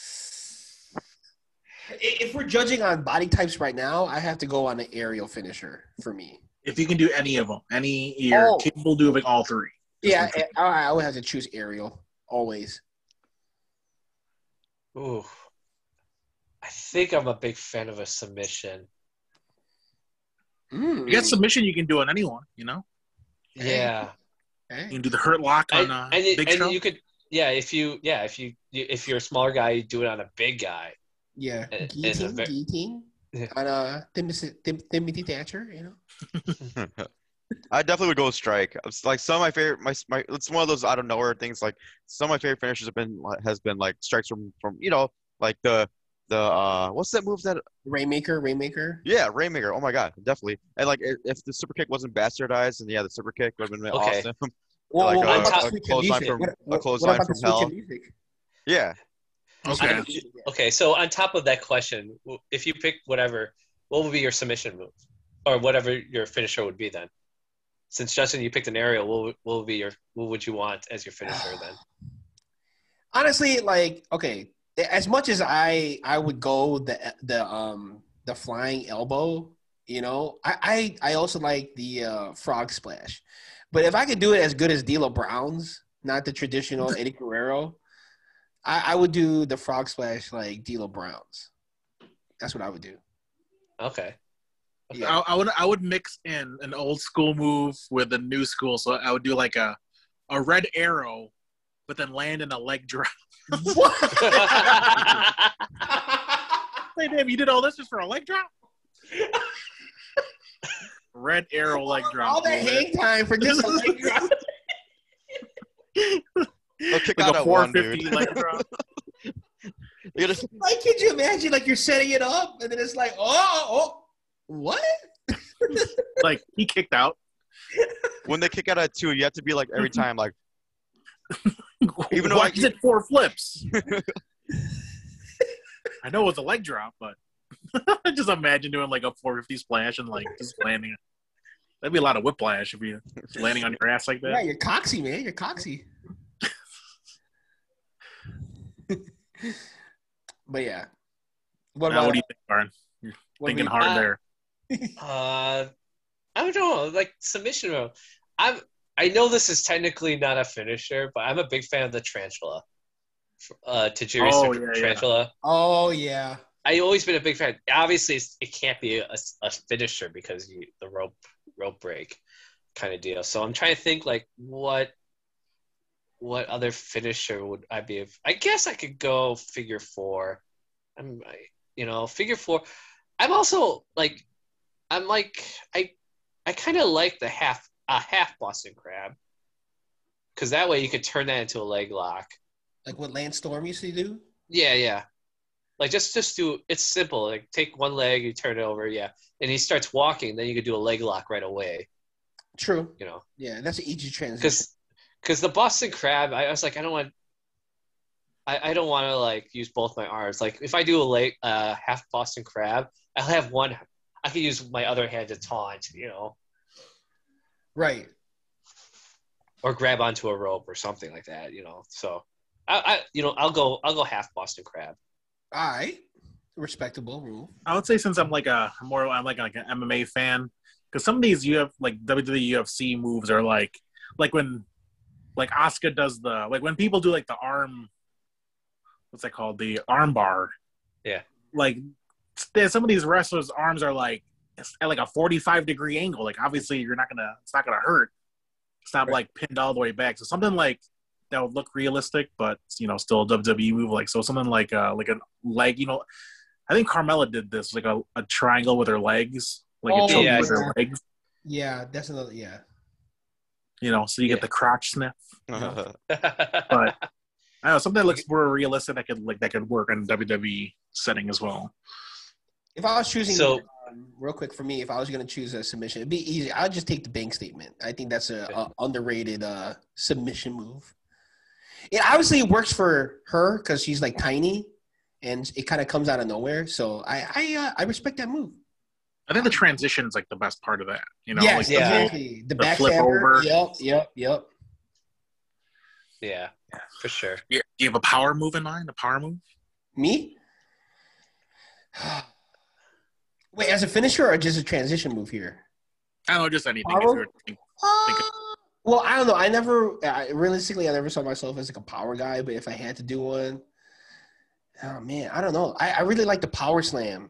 If we're judging on body types right now, I have to go on an aerial finisher for me. If you can do any of them, any you're Oh. capable of doing all three. Yeah, I, I would have to choose aerial always. Ooh. I think I'm a big fan of a submission. Mm. You got submission, you can do on anyone. You know, Yeah. you Hey. can do the hurt lock on And, uh, and, you- Big and Show. you could yeah, if you yeah, if you you- if you're a smaller guy, you do it on a big guy. Yeah, And- and guillotine, a ve- guillotine. Yeah. On uh, Timothy, Tim, Timothy Thatcher, you know. I definitely would go with strike. It's like some of my favorite, my, my it's one of those out of nowhere things. Like some of my favorite finishes have been has been like strikes from from you know like the the uh what's that move that Rainmaker, Rainmaker. yeah Rainmaker. Oh my god, definitely. And like if, if the super kick wasn't bastardized, and yeah, the super kick would have been Okay. awesome. Well, Like, what uh, about a the switch in clothesline music? from- What, a what, clothesline what about the from switch hell. in music? Yeah, Okay. I- Okay, so on top of that question, w- if you pick whatever, what would be your submission move, or whatever your finisher would be then? Since Justin, you picked an aerial, what would, what would be your what would you want as your finisher then? Honestly, like okay, as much as I I would go the the um the flying elbow, you know, I I, I also like the uh, frog splash, but if I could do it as good as D'Lo Brown's, not the traditional Eddie Guerrero, I, I would do the frog splash like D'Lo Brown's. That's what I would do. Okay. Yeah. I, I would I would mix in an old school move with a new school. So I would do like a a red arrow, but then land in a leg drop. What? Hey, damn, you did all this just for a leg drop? Red arrow leg drop. All that hang time for just a leg drop. they'll kick Like out a at four one, fifty dude. leg drop. You gotta- Like, could you imagine? Like, you're setting it up, and then it's like, oh, oh, what? Like he kicked out. when they kick out at two, you have to be like every time like Even though Why I- is it four flips? I know it's a leg drop, but just imagine doing like a four fifty splash and like just landing. That'd be a lot of whiplash if you're landing on your ass like Yeah, that. you're coxy, man. You're coxy. But yeah. What Now, about what do you think, Baron? What Thinking were you- hard Uh, there. Uh, I don't know, like submission row. I'm. I know this is technically not a finisher, but I'm a big fan of the tarantula. Uh, Tajiri Oh, Tar- yeah, yeah. tarantula. Oh yeah. I always been a big fan. Obviously, it's, it can't be a, a finisher because you, the rope rope break kind of deal. So I'm trying to think like what what other finisher would I be? I guess I could go figure four. I'm I, you know figure four. I'm also like I'm like I I kind of like the half a half Boston Crab because that way you could turn that into a leg lock. Like what Lance Storm used to do. Yeah, yeah. Like just just do it's simple. Like take one leg, you turn it over, yeah, and he starts walking. Then you could do a leg lock right away. True. You know, Yeah, that's an easy transition. because because the Boston Crab, I, I was like, I don't want, I, I don't want to like use both my arms. Like if I do a leg uh, half Boston Crab, I'll have one. I could use my other hand to taunt, you know, Right. or grab onto a rope or something like that, you know. So I, I you know, I'll go I'll go half Boston Crab. All right. Respectable rule. I would say since I'm like a more I'm like like an M M A fan because some of these you have like W W E U F C moves are like like when like Asuka does the like when people do like the arm what's that called the arm bar Yeah. like there's some of these wrestlers arms are like it's at like a forty-five degree angle like obviously you're not gonna it's not gonna hurt it's not Right. like pinned all the way back so something like that would look realistic but you know still a W W E move like so something like uh like a leg you know I think Carmella did this like a, a triangle with her legs like Oh, a choke yeah. with her legs Yeah, that's another. Yeah. you know so you Yeah. get the crotch sniff but but I don't know something that looks more realistic that could like that could work in W W E setting as well. If I was choosing, So- um, real quick for me, if I was going to choose a submission, it'd be easy. I'd just take the bank statement. I think that's a, a underrated uh, submission move. It obviously works for her because she's like tiny, and it kind of comes out of nowhere. So I I, uh, I respect that move. I think the transition is like the best part of that. You know, yes, like yeah. exactly. The, the flip backstabber. over. Yep, yep, yep. yeah, for sure. do you have a power move in mind? A power move? Me? Wait, as a finisher or just a transition move here? I don't know, just anything. Power? If you're thinking- Uh, well, I don't know. I never, I, realistically, I never saw myself as like a power guy. But if I had to do one, oh man, I don't know. I, I really like the power slam.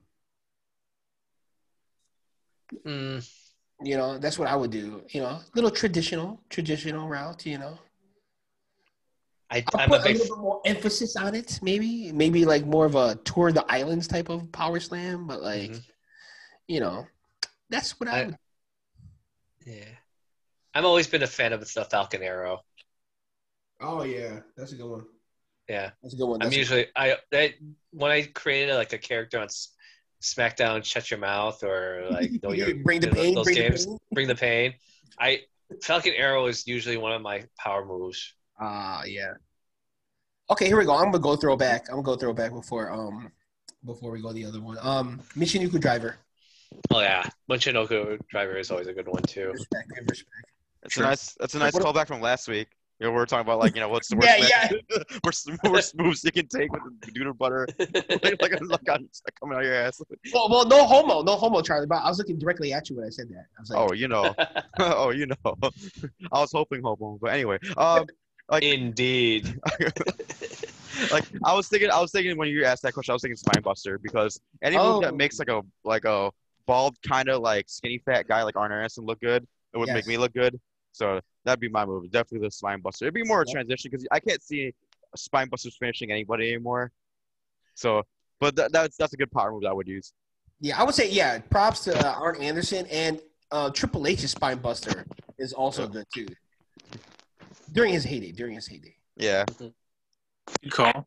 Mm, You know, that's what I would do. You know, little traditional, traditional route. You know, I, I'll I'm put a a big little bit more emphasis on it. Maybe, maybe like more of a tour of the islands type of power slam. But like, Mhm. you know, that's what I, I- would. yeah. I've always been a fan of the Falcon Arrow. Oh yeah, that's a good one. Yeah. That's a good one. I'm That's a- usually I that when I created like a character on S- SmackDown, Shut Your Mouth, or like know your, bring the you know, pain. those Bring games, the pain. Bring the Pain. I Falcon Arrow is usually one of my power moves. Ah, yeah. Okay, here we go. I'm gonna go throwback. I'm gonna go throwback before um before we go the other one. Um, Michinoku Driver. Oh yeah, Michinoku Driver is always a good one too. Respect, give respect. It's Sure. a nice. That's a nice What- callback from last week. You know, we were talking about like you know what's the worst, Yeah, match- worst, worst moves you can take with the Duder butter. like, like, it's like it's like coming out of your ass. Well, well, no homo, no homo, Charlie. But I was looking directly at you when I said that. I was like, Oh, you know. oh, you know. I was hoping homo, but anyway. Um, like Indeed. like I was thinking, I was thinking when you asked that question, I was thinking spine buster because any move that Oh. makes like a like a bald kind of like skinny fat guy like Arn Anderson look good, it would Yes. make me look good. So that'd be my move. Definitely the spine buster. It'd be more a Yep. transition because I can't see spine busters finishing anybody anymore. So, but that, that's that's a good power move that I would use. yeah, I would say yeah. Props to uh, Arn Anderson and uh, Triple H's Spine Buster is also good too. During his heyday, during his heyday. Yeah. Good call.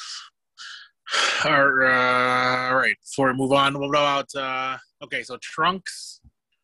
All right, all right. Before we move on, what about uh okay, so trunks,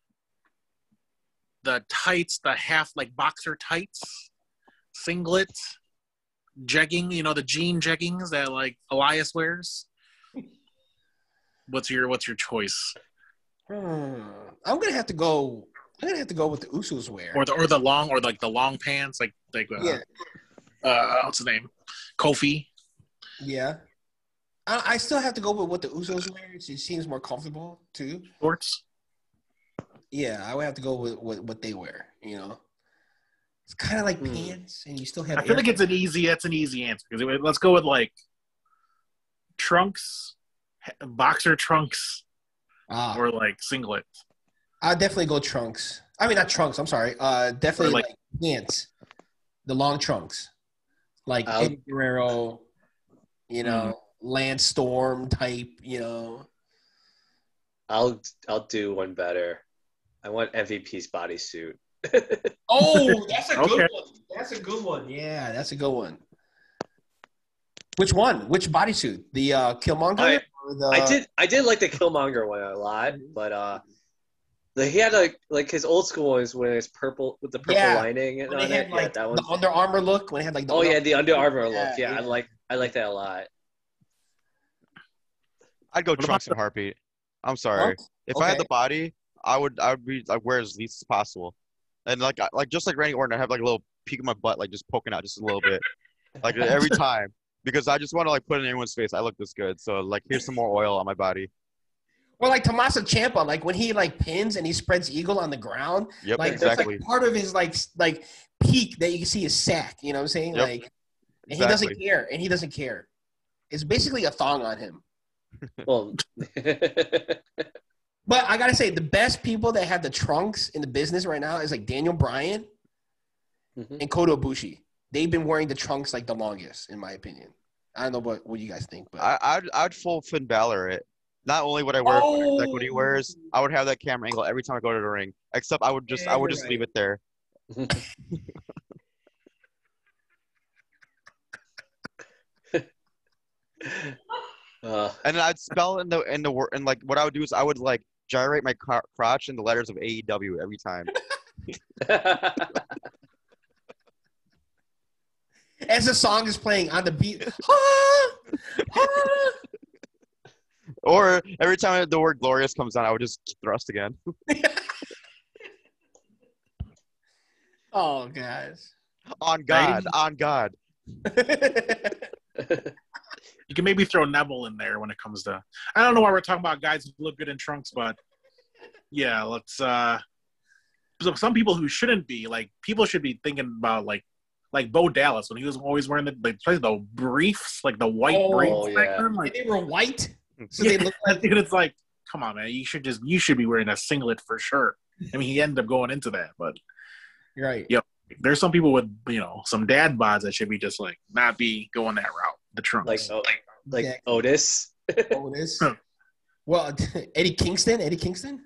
the tights, the half like boxer tights, singlet, jegging, you know, the jean jeggings that like Elias wears. What's your what's your choice? Hmm. I'm gonna have to go. I'm gonna have to go with the Usos wear. Or the or the long or like the long pants, like like uh, yeah, uh what's the name? Kofi. yeah. I, I still have to go with what the Usos wear. It seems more comfortable too. Shorts. Yeah, I would have to go with, with what they wear. You know, it's kind of like Hmm. pants, and you still have. I feel air- like it's an easy. That's an easy answer. 'Cause it- Let's go with like trunks, boxer trunks, Ah, or like singlet. I'd definitely go trunks. I mean, not trunks. I'm sorry. Uh, definitely Or like, like- pants, the long trunks, like I'll- Eddie Guerrero. You know, Lance Storm type. You know. I'll I'll do one better. I want M V P's bodysuit. Oh, that's a good Okay. one. That's a good one. Yeah, that's a good one. Which one? Which bodysuit? The uh, Killmonger? I- or the... I did I did like the Killmonger one a lot, but uh, the, he had like like his old school ones when it's purple with the purple Yeah. lining and When they on had it. like yeah, that one. the Under Armour look. When it had like the Oh Under- yeah, the Under Armour Yeah, look. Yeah, yeah. I like I like that a lot. I'd go What trunks about in a heartbeat. I'm sorry. Trunks? If I had Okay. the body, I would I would be like wear as least as possible, and like I- like just like Randy Orton, I have like a little peek of my butt like just poking out just a little bit, like every time because I just want to like put it in everyone's face. I look this good, so like here's some more oil on my body. Or like Tommaso Ciampa, like when he like pins and he spreads eagle on the ground. Yep, Like exactly. that's like part of his like s- like peak that you can see his sack. You know what I'm saying? Yep. Like, and he doesn't Exactly. care. And he doesn't care. It's basically a thong on him. Well, But I gotta say, the best people that have the trunks in the business right now is like Daniel Bryan Mhm. and Kota Ibushi. They've been wearing the trunks like the longest, in my opinion. I don't know what, what you guys think, but I, I'd I'd full Finn Balor it. Not only would I wear Oh. like what he wears, I would have that camera angle every time I go to the ring. Except I would just Yeah, I would you're just right. leave it there. uh, And then I'd spell in the in the word and like what I would do is I would like gyrate my cro- crotch in the letters of A E W every time. as the song is playing on the beat, ah, ah. Or every time the word glorious comes on, I would just thrust again. oh guys. On God, on God. You can maybe throw Neville in there when it comes to. I don't know why we're talking about guys who look good in trunks, but yeah, let's. uh so Some people who shouldn't be like people should be thinking about like like Bo Dallas when he was always wearing the like the briefs, like the white Oh, briefs back yeah. then. And Like, they were white, so yeah, they look like and it's like, come on, man, you should just you should be wearing a singlet for sure. I mean, he ended up going into that, but right. Yep. there's some people with you know some dad bods that should be just like not be going that route. The trunks. like oh, like Exactly. Otis. Oh, it is. Well, Eddie Kingston, Eddie Kingston.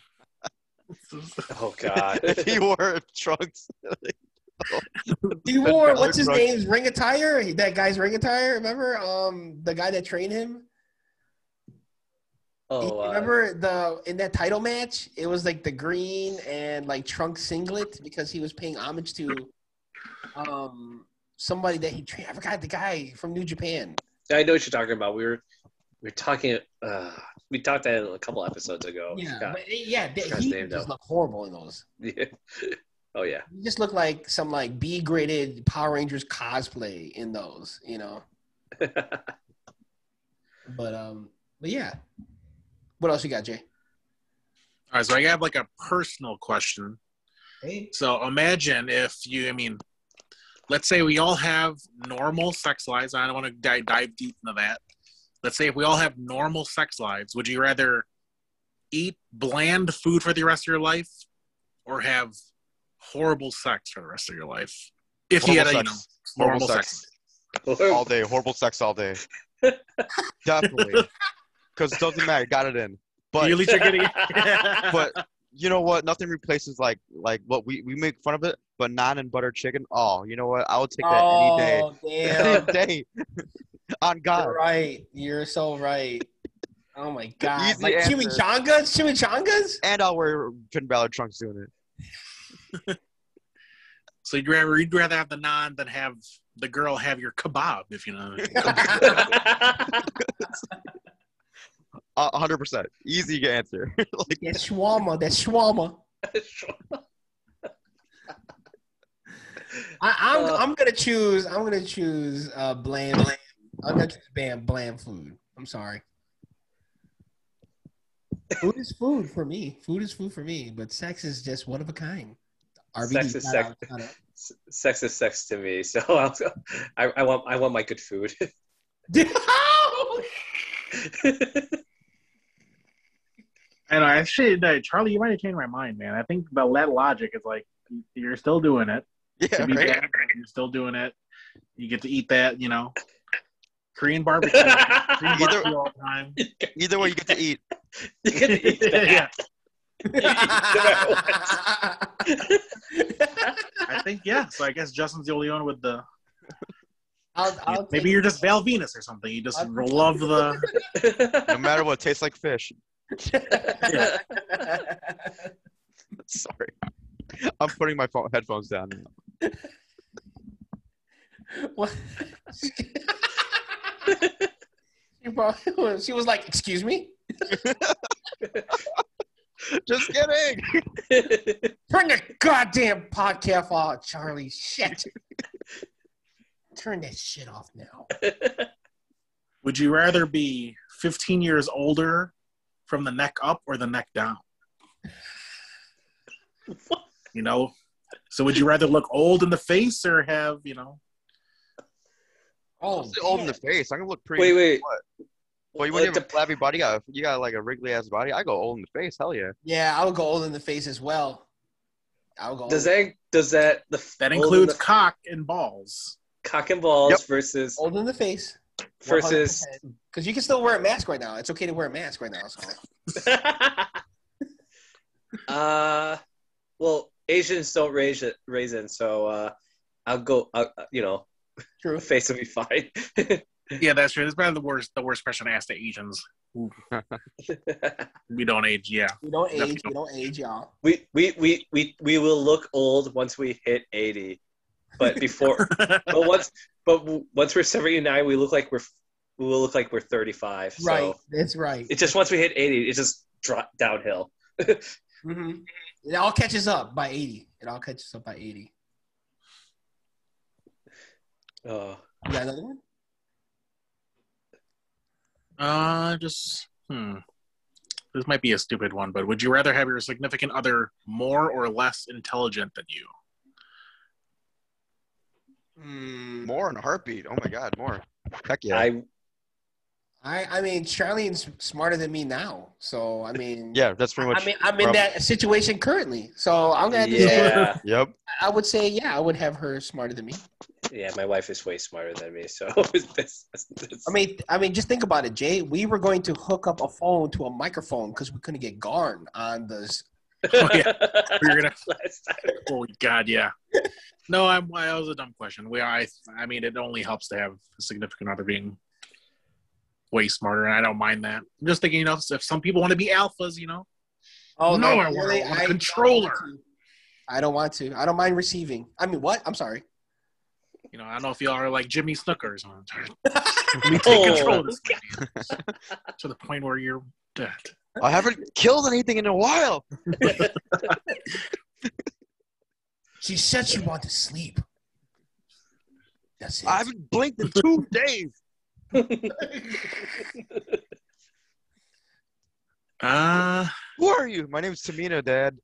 Oh God. If he wore trunks. He wore Balor what's his trunks. name's ring attire. He- That guy's ring attire. Remember, um, the guy that trained him. Oh, uh, Remember the in that title match? It was like the green and like trunk singlet because he was paying homage to um somebody that he trained. I forgot the guy from New Japan. I know what you're talking about. We were we were talking. Uh, we talked that a couple episodes ago. Yeah, God. but, yeah, that, Forgot his he name, just though. looked horrible in those. Yeah. Oh yeah. He just looked like some like B graded Power Rangers cosplay in those, you know. But um, but yeah. What else you got, Jay? All right, so I have like a personal question. Hey. So imagine if you, I mean, let's say we all have normal sex lives. I don't want to dive, dive deep into that. Let's say if we all have normal sex lives, would you rather eat bland food for the rest of your life or have horrible sex for the rest of your life? If you had a, you Horrible know, sex. normal Horrible sex. sex. All day. Horrible sex all day. Definitely. Because it doesn't matter. Got it in. But You at least you're getting but you know what? Nothing replaces like like what we, we make fun of it, but naan and butter chicken. Oh, you know what? I would take that any day. Oh, damn. Any day. On God. You're right. You're so right. Oh my god. Easy Like answer. chimichangas? Chimichangas? And I'll wear Finn Balor trunks doing it. So you'd rather, you'd rather have the naan than have the girl have your kebab, if you know. A hundred percent. Easy answer. Like That shawarma. That shawarma. I, I'm Uh, I'm gonna choose I'm gonna choose uh bland. I'm gonna choose bland bland food. I'm sorry. Food is food for me. Food is food for me, but sex is just one of a kind. R B D, Sex is shout sex. out, shout out. S- Sex is sex to me. So I'll, I, I want I want my good food. I know. Actually, no, Charlie, you might have changed my mind, man. I think the that logic is like you're still doing it. Yeah, To be right? bad, you're still doing it. You get to eat that, you know, Korean barbecue, Korean Either- barbecue all the time. Either way, you get to eat. You get to eat that. Yeah, You eat no matter what. I think yeah. So I guess Justin's the only one with the. I'll, I'll Maybe take- you're just Val Venus or something. You just I'll- love the. No matter what, tastes like fish. Yeah. Sorry. I'm putting my phone, headphones down now. What? she, probably, she was like, "Excuse me." Just kidding. Turn the goddamn podcast off, Charlie. Shit. Turn that shit off now. Would you rather be fifteen years older from the neck up or the neck down? You know, so would you rather look old in the face or have, you know? Oh, Mostly old in the damn. face. I can look pretty. Wait, wait. What? Well, you Well, when you it have a dep- flabby body, you got, you got like a wriggly ass body. I go old in the face. Hell yeah. Yeah, I would go old in the face as well. I would go. Does old, that does that the That old in includes the cock and balls. cock and balls Yep. versus old in the face versus because you can still wear a mask right now. It's okay to wear a mask right now. So. uh well, Asians don't raise it raisin, so uh I'll go uh, you know, True. face will be fine. Yeah, that's true. It's probably the worst, the worst question to ask to Asians. We don't age, yeah. We don't age. Definitely We don't age, y'all. we, we we we we will look old once we hit eighty. But before but once but w- once we're seventy-nine, we look like we're we will look like we're thirty-five. So Right. That's right. it's just once we hit eighty, it just drop downhill. Mm-hmm. It all catches up by eighty. It all catches up by eighty. Oh. You got another one? Uh, just hmm. This might be a stupid one, but would you rather have your significant other more or less intelligent than you? Mm, More in a heartbeat. Oh my god, more. Heck yeah. I I I mean, Charlene's smarter than me now, so I mean, yeah, that's pretty much. I mean, I'm in prob- that situation currently, so I'm gonna have to say, yeah. Yep. I would say, yeah, I would have her smarter than me. Yeah, my wife is way smarter than me, so this, this, I mean, I mean, just think about it, Jay. We were going to hook up a phone to a microphone because we couldn't get Garn on the. Oh, yeah. We're gonna. last time. Oh God, yeah. No, I'm. That was a dumb question. We, I, I mean, it only helps to have a significant other being way smarter, and I don't mind that. I'm just thinking, you know, if some people want to be alphas, you know. Oh No, no, I want really? a I don't controller. want to. I don't want to. I don't mind receiving. I mean, what? I'm sorry. You know, I don't know if y'all are like Jimmy Snooker or something. Let me take control of this lady to the point where you're dead. I haven't killed anything in a while. She said she wanted to sleep. That's it. I haven't blinked in two days. Uh, Who are you? My name's Tamina, Dad.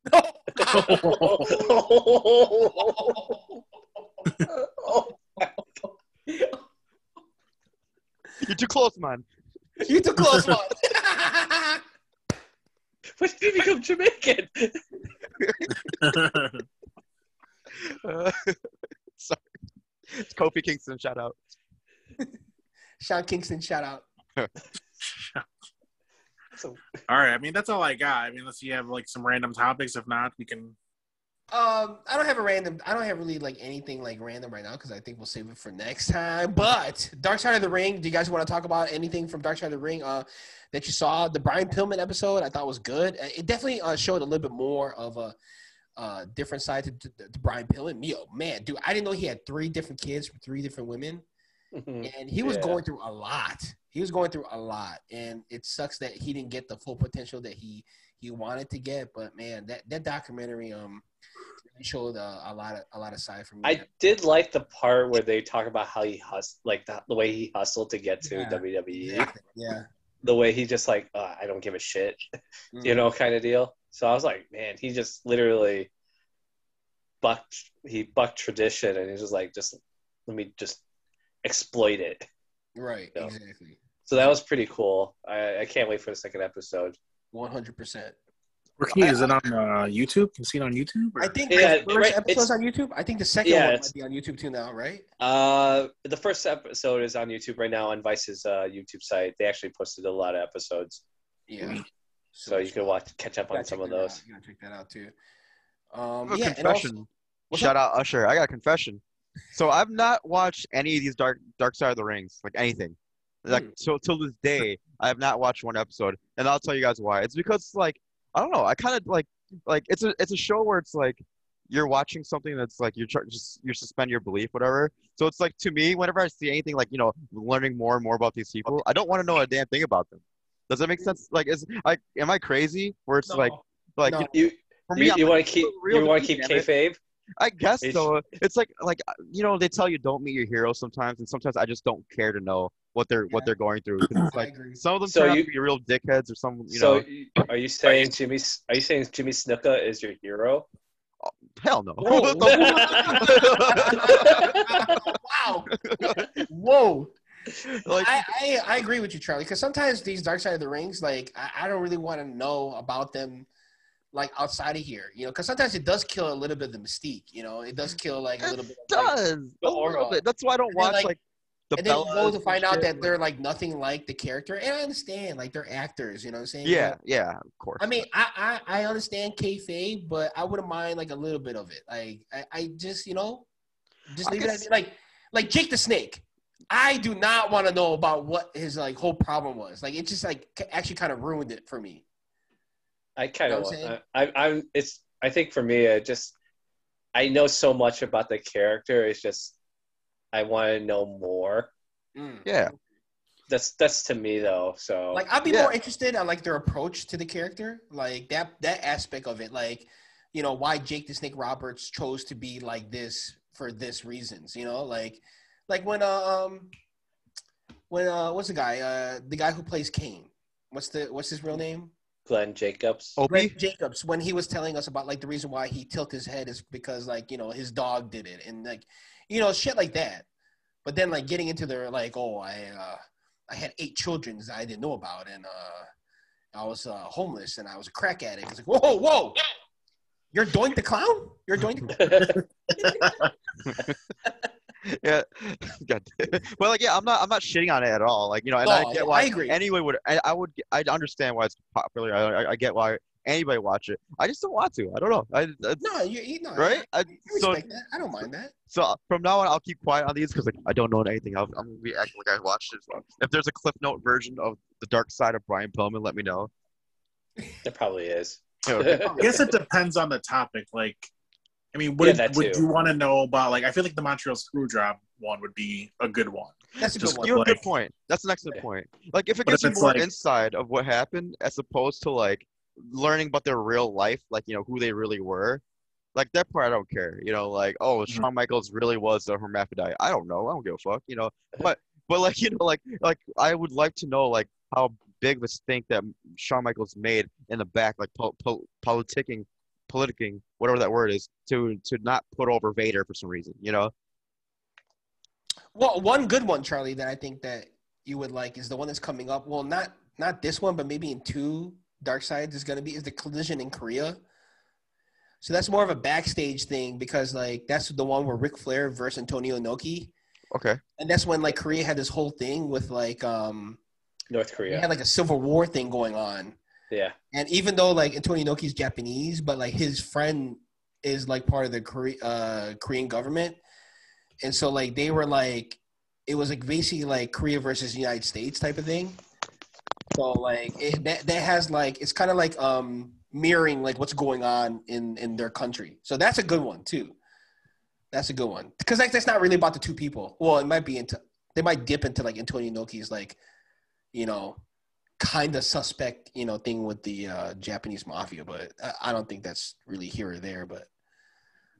You're too close, man. You too close, one. When did you become Jamaican? Uh, sorry. It's Kofi Kingston. Shout out. Sean Kingston, shout out. So, all right. I mean, that's all I got. I mean, unless you have like some random topics. If not, we can. Um, I don't have a random. I don't have really like anything like random right now because I think we'll save it for next time. But Dark Side of the Ring. Do you guys want to talk about anything from Dark Side of the Ring? Uh, that you saw the Brian Pillman episode. I thought was good. Uh, It definitely uh, showed a little bit more of a uh different side to, to, to Brian Pillman. Yo, man, dude, I didn't know he had three different kids from three different women. And he was Yeah. going through a lot. He was going through a lot, and it sucks that he didn't get the full potential that he he wanted to get. But man, that that documentary, um, They showed uh, a lot of a lot of side from me. I did like the part where they talk about how he hustled, like the, the way he hustled to get to Yeah, W W E. exactly. Yeah. The way he just like, uh, I don't give a shit, Mm. you know, kind of deal. So I was like, man, he just literally bucked, he bucked tradition, and he's just like, just let me just exploit it. Right. Yeah. Exactly. So that was pretty cool. I, I can't wait for the second episode. One hundred percent. Where can you, is it on uh, YouTube? Can you see it on YouTube? Or? I think Yeah, the first right, episode's it's- on YouTube. I think the second Yeah, one it's- might be on YouTube too now, right? Uh, the first episode is on YouTube right now on Vice's uh, YouTube site. They actually posted a lot of episodes, Yeah. so you can watch, catch up gotta on some check of that those. out. You gotta check that out too. I Um, have a yeah, and also, confession. what's Shout up? out Usher. I got a confession. So I've not watched any of these Dark Dark Side of the Rings, like anything. Like Hmm. till till this day, I have not watched one episode, and I'll tell you guys why. It's because like I don't know. I kind of like like it's a it's a show where it's like you're watching something that's like you're tr- just you suspend your belief, whatever. So it's like to me, whenever I see anything like you know learning more and more about these people, I don't want to know a damn thing about them. Does that make sense? Like, is like, am I crazy? Where it's No. like, like No. you know, You for me, you, I'm you like, want to keep real you to want me, to keep damn it. kayfabe? I guess It's- so. It's like like you know they tell you don't meet your heroes sometimes, and sometimes I just don't care to know what they're what Yeah. they're going through. 'Cause it's I like agree. some of them So turn out you- to be real dickheads, or some you so know y- are you saying Jimmy? Are you saying Jimmy Snuka is your hero? hell no. Whoa. What the- Wow. Whoa. like I, I I agree with you, Charlie, because sometimes these Dark Side of the Rings, like I, I don't really want to know about them, like outside of here, you know, because sometimes it does kill a little bit of the mystique, you know, it does kill like a it little bit. Of, like, does the a little aura. bit. That's why I don't And then, watch like- like, the and then you go Bellas to and find out shit, that like- they're like nothing like the character, and I understand, like they're actors, you know what I'm saying? yeah But, yeah of course. I mean, I, I I understand kayfabe, but I wouldn't mind like a little bit of it. Like I, I just you know, just I leave it guess- at like like Jake the Snake. I do not want to know about what his like whole problem was. Like it just like ca- actually kind of ruined it for me. I kind You of know what I'm want. I, I I'm. It's. I think for me, it just. I know so much about the character. It's just. I want to know more. Mm. yeah. That's that's to me though. So Like I'd be Yeah. more interested on like their approach to the character, like that that aspect of it, like you know why Jake the Snake Roberts chose to be like this for this reasons, you know, like like when uh, um when uh what's the guy uh the guy who plays Kane, what's the what's his real name? Glenn Jacobs. Opie? Greg Jacobs, when he was telling us about like the reason why he tilted his head is because like you know his dog did it and like you know shit like that. But then like getting into their like oh I uh I had eight children that I didn't know about and uh I was uh, homeless and I was a crack addict. It's like whoa whoa whoa, you're Doink the Clown? You're Doink the Yeah, God damn. But like, yeah, I'm not, I'm not shitting on it at all. Like, you know, and No, I yeah, get why I agree. anyone would, I, I would, I understand why it's popular. I, I, I get why anybody watch it. I just don't want to. I don't know. I, I No, you you know right? I, I, I so, respect that. I don't mind that. so from now on, I'll keep quiet on these because like I don't know anything. I'll, I'm gonna be acting like I watched it. So if there's a Cliff Note version of the Dark Side of Brian Pillman, let me know. There probably is. Okay. I guess it depends on the topic. Like, I mean, would, Yeah, it- that would too. you want to know about, like, I feel like the Montreal Screwjob one would be a good one. That's a Just good one. You have a good like- point. That's an excellent Yeah. point. Like if it But gives if you it's more like- inside of what happened as opposed to like learning about their real life, like you know who they really were, like that part I don't care. You know, like oh Mhm. Shawn Michaels really was a hermaphrodite. I don't know. I don't give a fuck. You know, but but like you know like like I would like to know like how big of a stink that Shawn Michaels made in the back, like po- po- politicking, politicking, whatever that word is, to to not put over Vader for some reason. You know. Well, one good one, Charlie, that I think that you would like is the one that's coming up. Well, not not this one, but maybe in two Dark Sides is going to be is the Collision in Korea. So that's more of a backstage thing because like that's the one where Ric Flair versus Antonio Inoki, Okay. and that's when like Korea had this whole thing with like um North they Korea. had like a civil war thing going on. Yeah. And even though like Antonio Inoki's Japanese, but like his friend is like part of the Kore- uh, Korean government, and so like they were like, it was like basically like Korea versus the United States type of thing. So like it, that that has like it's kind of like um mirroring like what's going on in in their country. So that's a good one too. That's a good one because like that's not really about the two people. Well, it might be into they might dip into like Antonio Inoki's like, you know, kind of suspect, you know, thing with the uh, Japanese mafia, but I, I don't think that's really here or there. But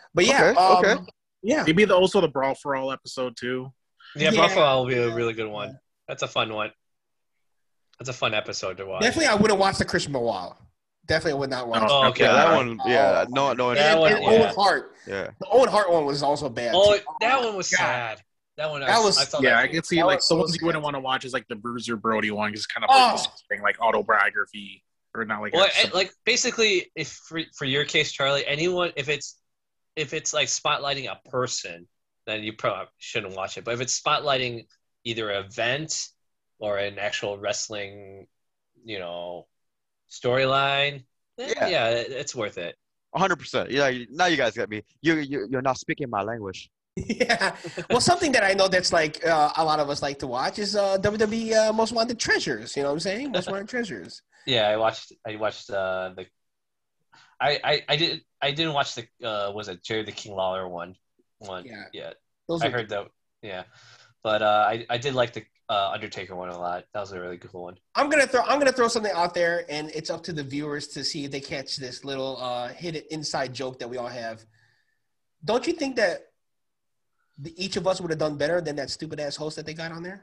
But yeah, Okay, um, okay. yeah. Maybe the also the Brawl for All episode too. Yeah, Yeah. Brawl for All will be a really good one. That's a fun one. That's a fun episode to watch. Definitely, I wouldn't watch the Chris Benoit. Definitely would not watch. Oh, that. okay. Yeah, that Uh, one. Yeah, oh, no, no. And, That one, and yeah. Owen Hart. Yeah. The Owen Hart one was also bad. Oh, too. that one was God. sad. That one, I, That was- I felt Yeah, like I can see that like was the so ones you wouldn't sad. want to watch is like the Bruiser Brody one, just kind of Oh. like thing like autobiography or not like. Well, a- I- like basically, if for, for your case, Charlie, anyone, if it's if it's like spotlighting a person, then you probably shouldn't watch it. But if it's spotlighting either an event or an actual wrestling, you know, storyline, then Yeah. yeah, it- it's worth it. one hundred percent. Yeah, you- now you guys get me. You, you, you're not speaking my language. Yeah. Well, something that I know that's like uh, a lot of us like to watch is uh, W W E uh, Most Wanted Treasures. You know what I'm saying? Most Wanted Treasures. Yeah, I watched. I watched uh, the. I, I I did I didn't watch the uh was it Jerry the King Lawler one one Yeah. yet. Those I are- heard that, yeah, but uh, I I did like the uh, Undertaker one a lot. That was a really cool one. I'm gonna throw I'm gonna throw something out there, and it's up to the viewers to see if they catch this little uh, hidden inside joke that we all have. Don't you think that the, each of us would have done better than that stupid ass host that they got on there?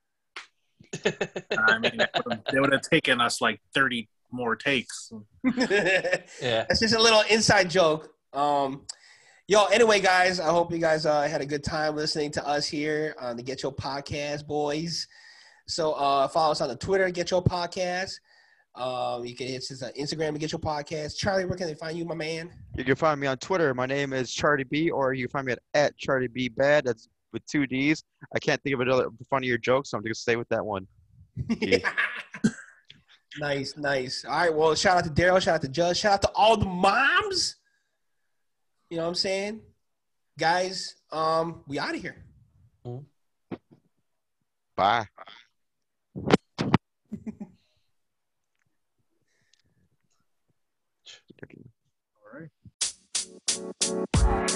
I mean, they would have taken us like thirty more takes. Yeah. That's just a little inside joke. Um, yo, anyway, guys, I hope you guys uh, had a good time listening to us here on the Get Your Podcast, boys. So uh, follow us on the Twitter, Get Your Podcast. Um, you can hit us on Instagram and Get Your Podcast. Charlie, where can they find you, my man? You can find me on Twitter. My name is Charlie B, or you can find me at, at Charlie B Bad. That's with two D's. I can't think of another funnier joke, so I'm going to stay with that one. Nice, nice. All right, well, shout out to Daryl, shout out to Judge, shout out to all the moms. You know what I'm saying? Guys, um, we out of here. Bye. All right.